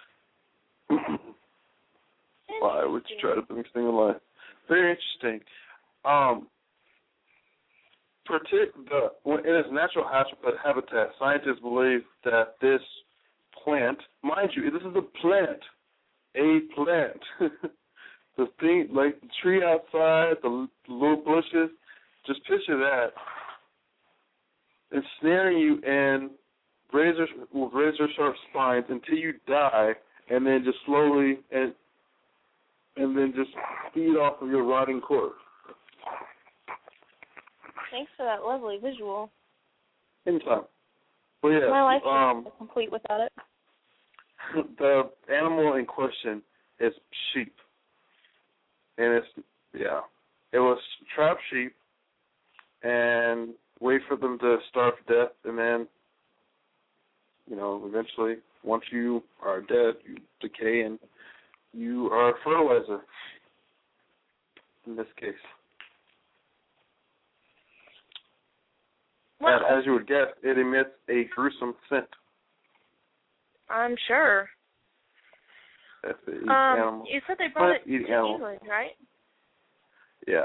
Why would you try to bring this thing alive? Very interesting. In its natural habitat, scientists believe that this plant, mind you, this is a plant. The thing, like the tree outside, the little bushes, just picture that. Ensnaring you in razor sharp spines until you die, and then just slowly and then just feed off of your rotting corpse. Thanks for that lovely visual. Anytime. But yeah, my life is complete without it. The animal in question is sheep, and it was trap sheep and wait for them to starve to death, and then eventually once you are dead, you decay and you are fertilizer. In this case. Well, and as you would guess, it emits a gruesome scent. I'm sure. If they eat animals. You said they brought it to England, right? Yeah.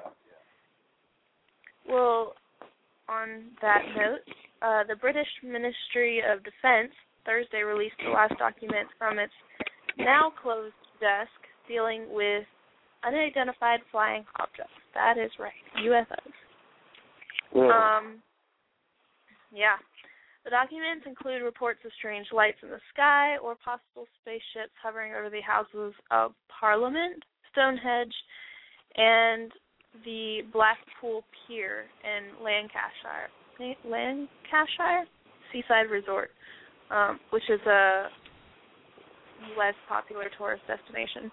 Well, on that note, the British Ministry of Defence Thursday released the last document from its now closed desk dealing with unidentified flying objects. That is right, UFOs. Yeah. Yeah. The documents include reports of strange lights in the sky or possible spaceships hovering over the Houses of Parliament, Stonehenge, and the Blackpool Pier in Lancashire Seaside Resort, which is a less popular tourist destination.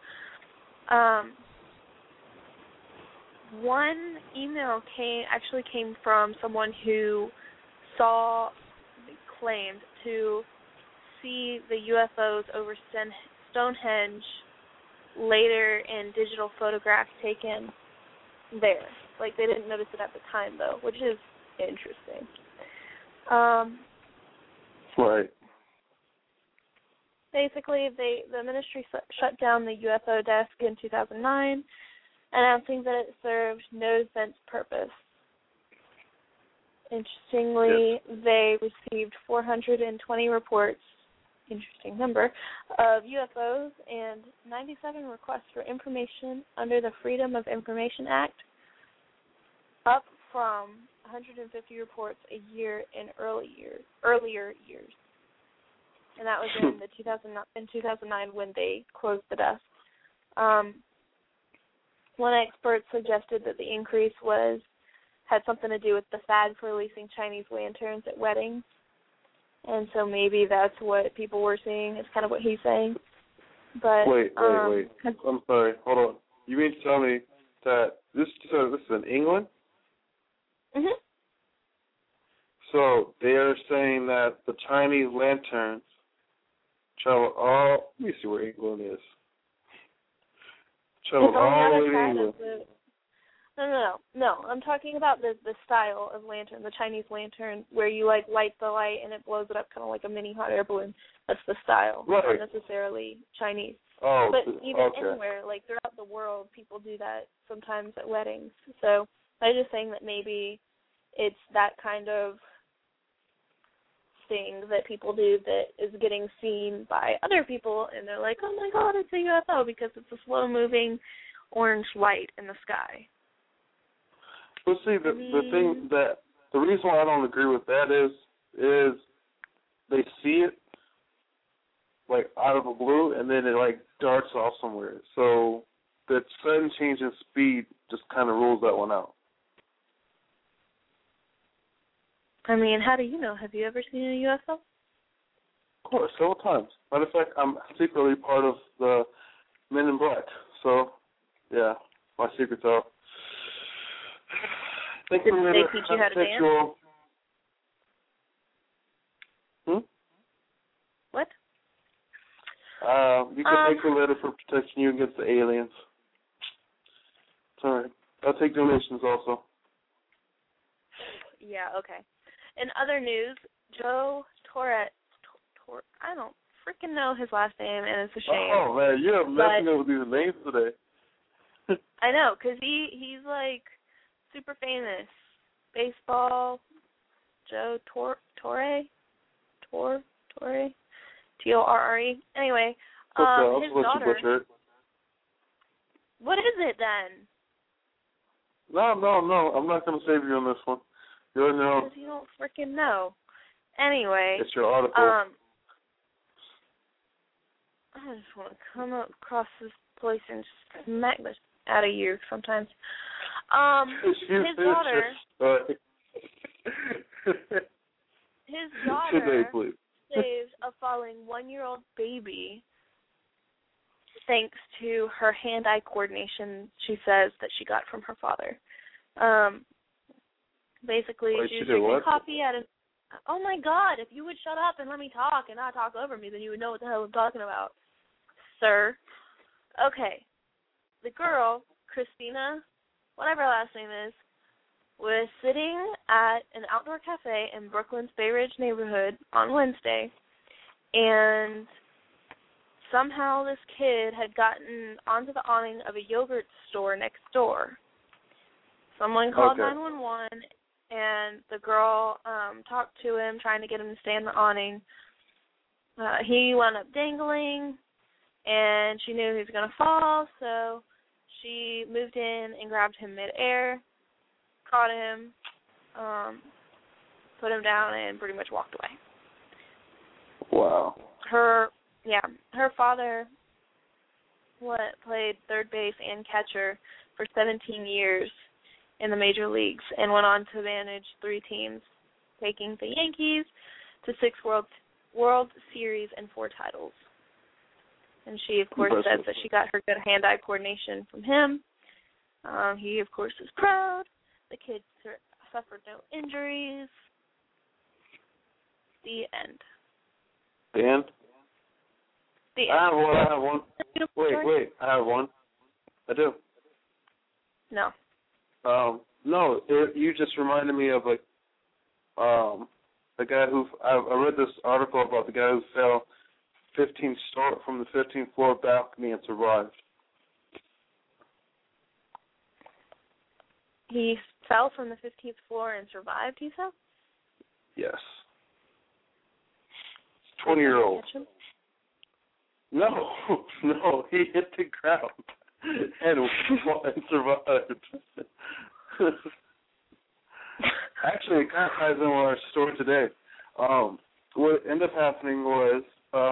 One email came from someone who claimed to see the UFOs over Stonehenge later in digital photographs taken there. Like, they didn't notice it at the time, though, which is interesting. Right. Basically, the ministry shut down the UFO desk in 2009, announcing that it served no defense purpose. Interestingly, they received 420 reports, interesting number, of UFOs and 97 requests for information under the Freedom of Information Act, up from 150 reports a year in earlier years. And that was in 2009 when they closed the desk. One expert suggested that the increase had something to do with the fad for releasing Chinese lanterns at weddings. And so maybe that's what people were seeing. It's kind of what he's saying. But Wait. I'm sorry. Hold on. You mean to tell me that this is in England? Mhm. So they are saying that the Chinese lanterns travel all. Let me see where England is. Travel all the way to England. No. I'm talking about the style of lantern, the Chinese lantern, where you light the light and it blows it up kind of like a mini hot air balloon. That's the style, right. Not necessarily Chinese. Oh, but even okay. anywhere, like throughout the world, people do that sometimes at weddings. So I'm just saying that maybe it's that kind of thing that people do that is getting seen by other people, and they're like, oh my God, it's a UFO, because it's a slow-moving orange light in the sky. Well, see, the reason why I don't agree with that is they see it like out of the blue, and then it like darts off somewhere. So that sudden change in speed just kind of rules that one out. I mean, how do you know? Have you ever seen a UFO? Of course, several times. Matter of fact, I'm secretly part of the Men in Black. So, yeah, my secret's out. Did they teach you how to dance? What? You can take a letter for protecting you against the aliens. It's all right. I'll take donations also. Yeah, okay. In other news, Joe Torre, I don't freaking know his last name, and it's a shame. Oh, man, you're messing up with these names today. I know, because he's, like, super famous. Baseball, Joe Torre? Torre? T-O-R-R-E? Anyway, his daughter. What is it, then? No, I'm not going to save you on this one. You already know. Because you don't freaking know. Anyway. It's your article. I just want to come across this place and smack this out of you sometimes. His daughter. His daughter saved a falling 1-year-old baby thanks to her hand-eye coordination, she says, that she got from her father. Basically, she was drinking coffee at a... Oh, my God, if you would shut up and let me talk and not talk over me, then you would know what the hell I'm talking about, sir. Okay. The girl, Christina, whatever her last name is, was sitting at an outdoor cafe in Brooklyn's Bay Ridge neighborhood on Wednesday, and somehow this kid had gotten onto the awning of a yogurt store next door. Someone called 911, and the girl talked to him, trying to get him to stay on the awning. He wound up dangling, and she knew he was going to fall, so she moved in and grabbed him midair, caught him, put him down, and pretty much walked away. Wow. Her father played third base and catcher for 17 years in the major leagues and went on to manage 3 teams, taking the Yankees to 6 World Series and 4 titles. And she, of course, says that she got her good hand-eye coordination from him. He, of course, is proud. The kid suffered no injuries. The end. The end? The end. I have one. Wait, I have one. I do. No. No, you just reminded me of the guy who I read this article about the guy who fell from the 15th floor balcony and survived. He fell from the 15th floor and survived, you said? Yes. 20-year-old. No, he hit the ground and survived. Actually, it kind of ties in with our story today. What ended up happening was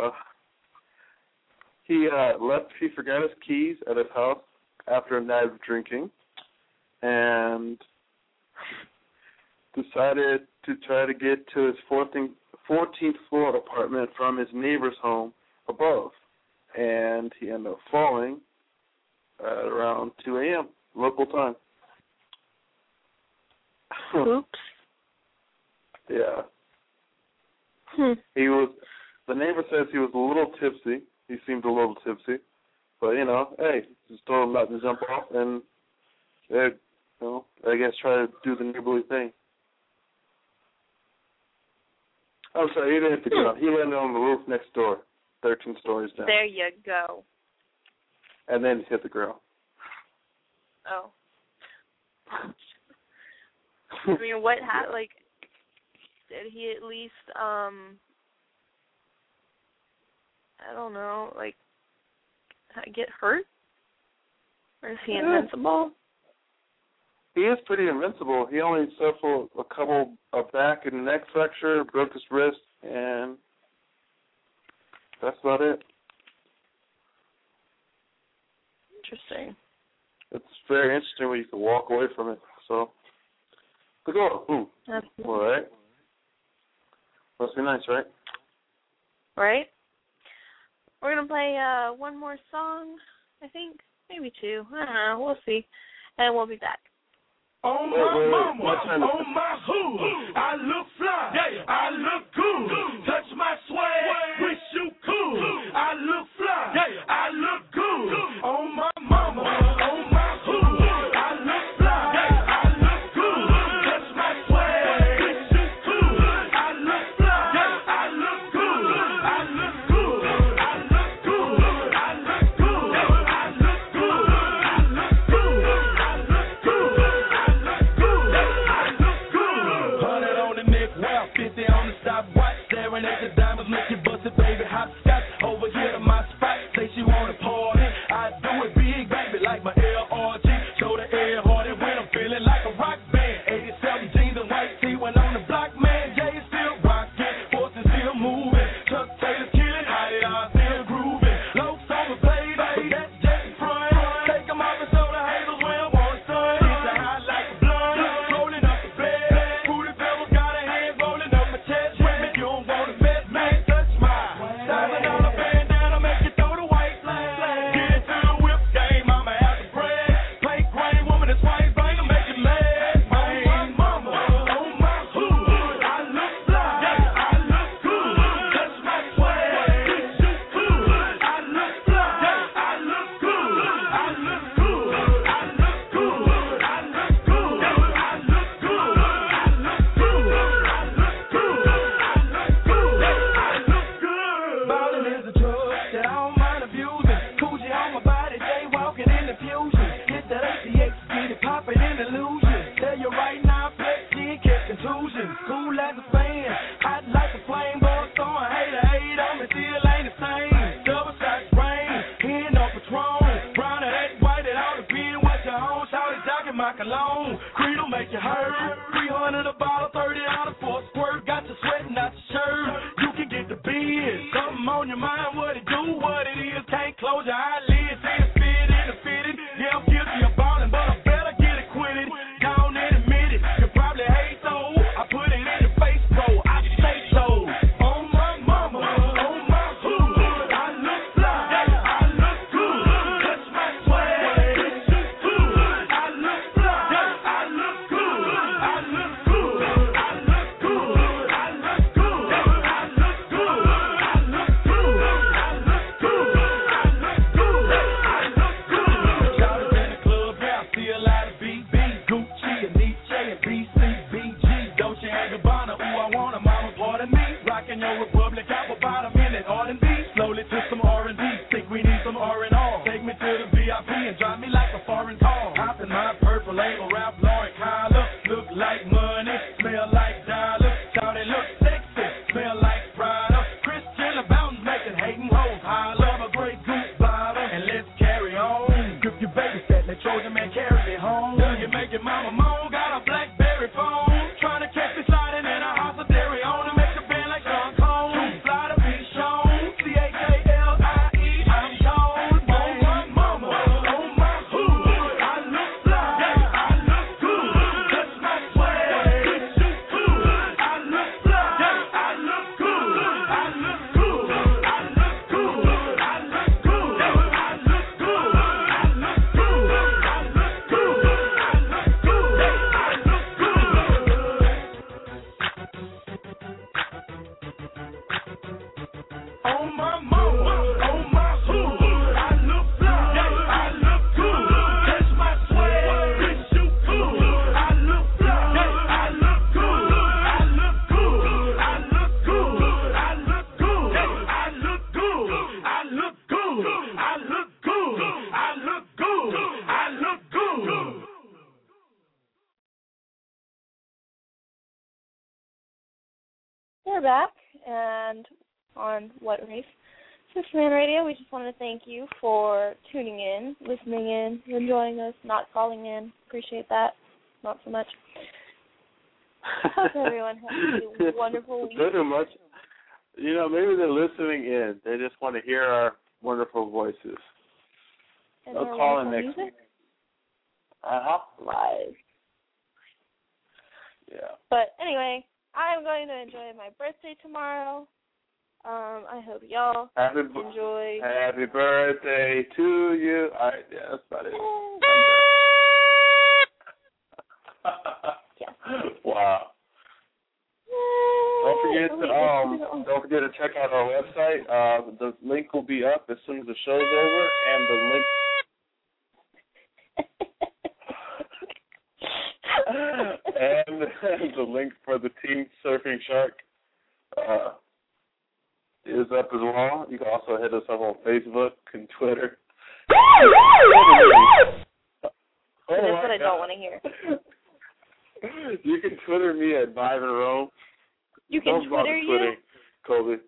he forgot his keys at his house after a night of drinking, and decided to try to get to his 14th floor apartment from his neighbor's home above, and he ended up falling at around 2 a.m. local time. Oops. Yeah. The neighbor says he was a little tipsy. He seemed a little tipsy. But, hey, just told him not to jump off and, I guess try to do the neighborly thing. I'm sorry, he didn't hit the ground. He landed on the roof next door, 13 stories down. There you go. And then hit the ground. Oh. I mean, what did he at least, I don't know, get hurt? Or is he invincible? He is pretty invincible. He only suffered a couple of back and neck fracture, broke his wrist, and that's about it. Interesting. It's very interesting when you can walk away from it. So, the girl, all right. Must be nice, right? Right. We're going to play one more song, I think. Maybe 2. I don't know. We'll see. And we'll be back. On my mama, on my hood, I look fly, I look good, touch my swag, wish you could, I look fly, I look good, on my mama, on my hood, I look fly, I look good, touch my swag, wish you could, illusions, cool as a fan, hot like a flame, boy, throwing hate on me, still ain't the same. Double shots rain, hand on Patron, brown or that white, it all depends what you own. Shout it, docking my cologne, Creed'll make you hurt. 300 a bottle, 30 out for a squirt, got you sweating out your shirt. You can get the biz, something on your mind, what it do, what it is, can't close your eyelids, ain't a fit in the fitted. Yeah, I'm guilty of ballin', but I better get acquitted. Gone and admit it, you probably hate so. I put it in your face, bro, I say so. On my mama, on my hood, I look fly, I look good. Touch my swag, it's just good. I look fly, I look good. I look good, I look good. I look good, I look good. I look good, I look good. I look good, I look good. Shout it in the club, yeah, I see a lot of BB, Gucci and Nietzsche and BCBG, Dolce and Gabbana, ooh, I want a mama, pardon me. Rockin' your Republic, apple bottom in it, R&B. Slowly to some R&B, think we need some R&R. Take me to the VIP and drive me like a foreign car. Hop in my purple label, Ralph Lauren collar. Look like money, smell like dollars. Shout it, look sexy, smell like Prada. Christian Abound's making hating hoes. I love a great goose bottle, and let's carry on. Grip your baby fat, let Trojan man carry me home. You make your mama moan, got a BlackBerry phone. Trying to catch me sliding in a house of dairy on to make a band like Sean Cone. Too fly to be shown, C-H-A-L-I-E, I'm gone. On my mama, on my hood, I look fly, I look good. Touch my swag, it's just good. I look fly, I look good. I look good, I look good. I look good, I look good. I look good, I look good. I look good, I look good. On my mama, on my hood, I look fly, I look good. Touch my swag, it's you good. I look fly, I look good. I look good, I look good. I look good, I look good. I look good, I look good. I look good, I look good. We're back, and on What Race? Sisterman Radio, we just wanted to thank you for tuning in, listening in, enjoying us, not calling in. Appreciate that. Not so much. Hope everyone has a wonderful week. Pretty much. You know, maybe they're listening in. They just want to hear our wonderful voices. And They'll our call in wonderful next music? week. Uh-huh. Live. Yeah. But anyway, I'm going to enjoy my birthday tomorrow. I hope y'all enjoy. Happy birthday to you. All right, yeah, that's about it. Yeah. Wow. Don't forget to check out our website. The link will be up as soon as the show's over, and the link. And the link for the Team Surfing Shark is up as well. You can also hit us up on Facebook and Twitter. That's what I don't want to hear. You can Twitter me at Vibe and Rome. You can Twitter you? Kobe.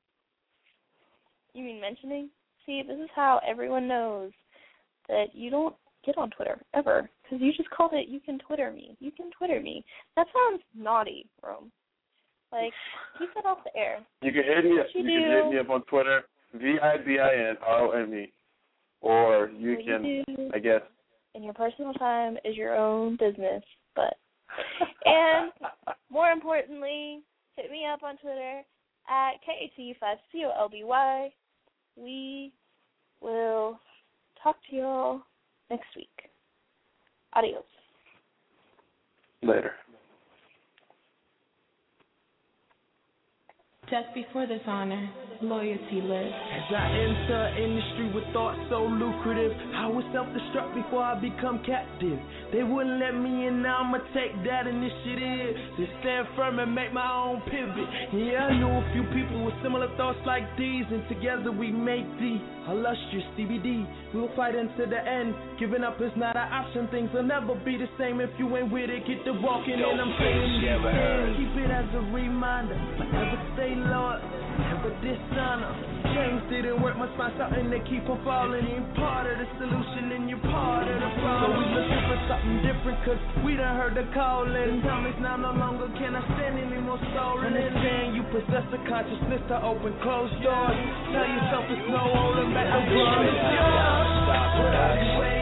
You mean mentioning? See, this is how everyone knows that you don't get on Twitter, ever. Because you just called it, you can Twitter me. You can Twitter me. That sounds naughty, Rome. Like, keep it off the air. You can hit me up. You can hit me up on Twitter, VIBINROME. Or you can, I guess. In your personal time is your own business. But, and more importantly, hit me up on Twitter at KAT5COLBY. We will talk to y'all next week. Adios. Later. Death before dishonor. loyalty lives. As I enter an industry with thoughts so lucrative, I was self-destruct before I become captive. They wouldn't let me in, now I'ma take that initiative to stand firm and make my own pivot. Yeah, I knew a few people with similar thoughts like these, and together we make the illustrious CBD. We'll fight into the end. Giving up is not an option. Things will never be the same if you ain't with it. Get to walking, and I'm saying these things. Keep it as a reminder. Forever stay loyal, never dishonor. Change didn't work, must find something that keep on falling. You're part of the solution and you're part of the problem. So we looking for something different, cause we done heard the calling. Time is now no longer can I stand any more stolen. Understand you possess the consciousness to open closed doors. Tell yourself it's no holding back. I promise you.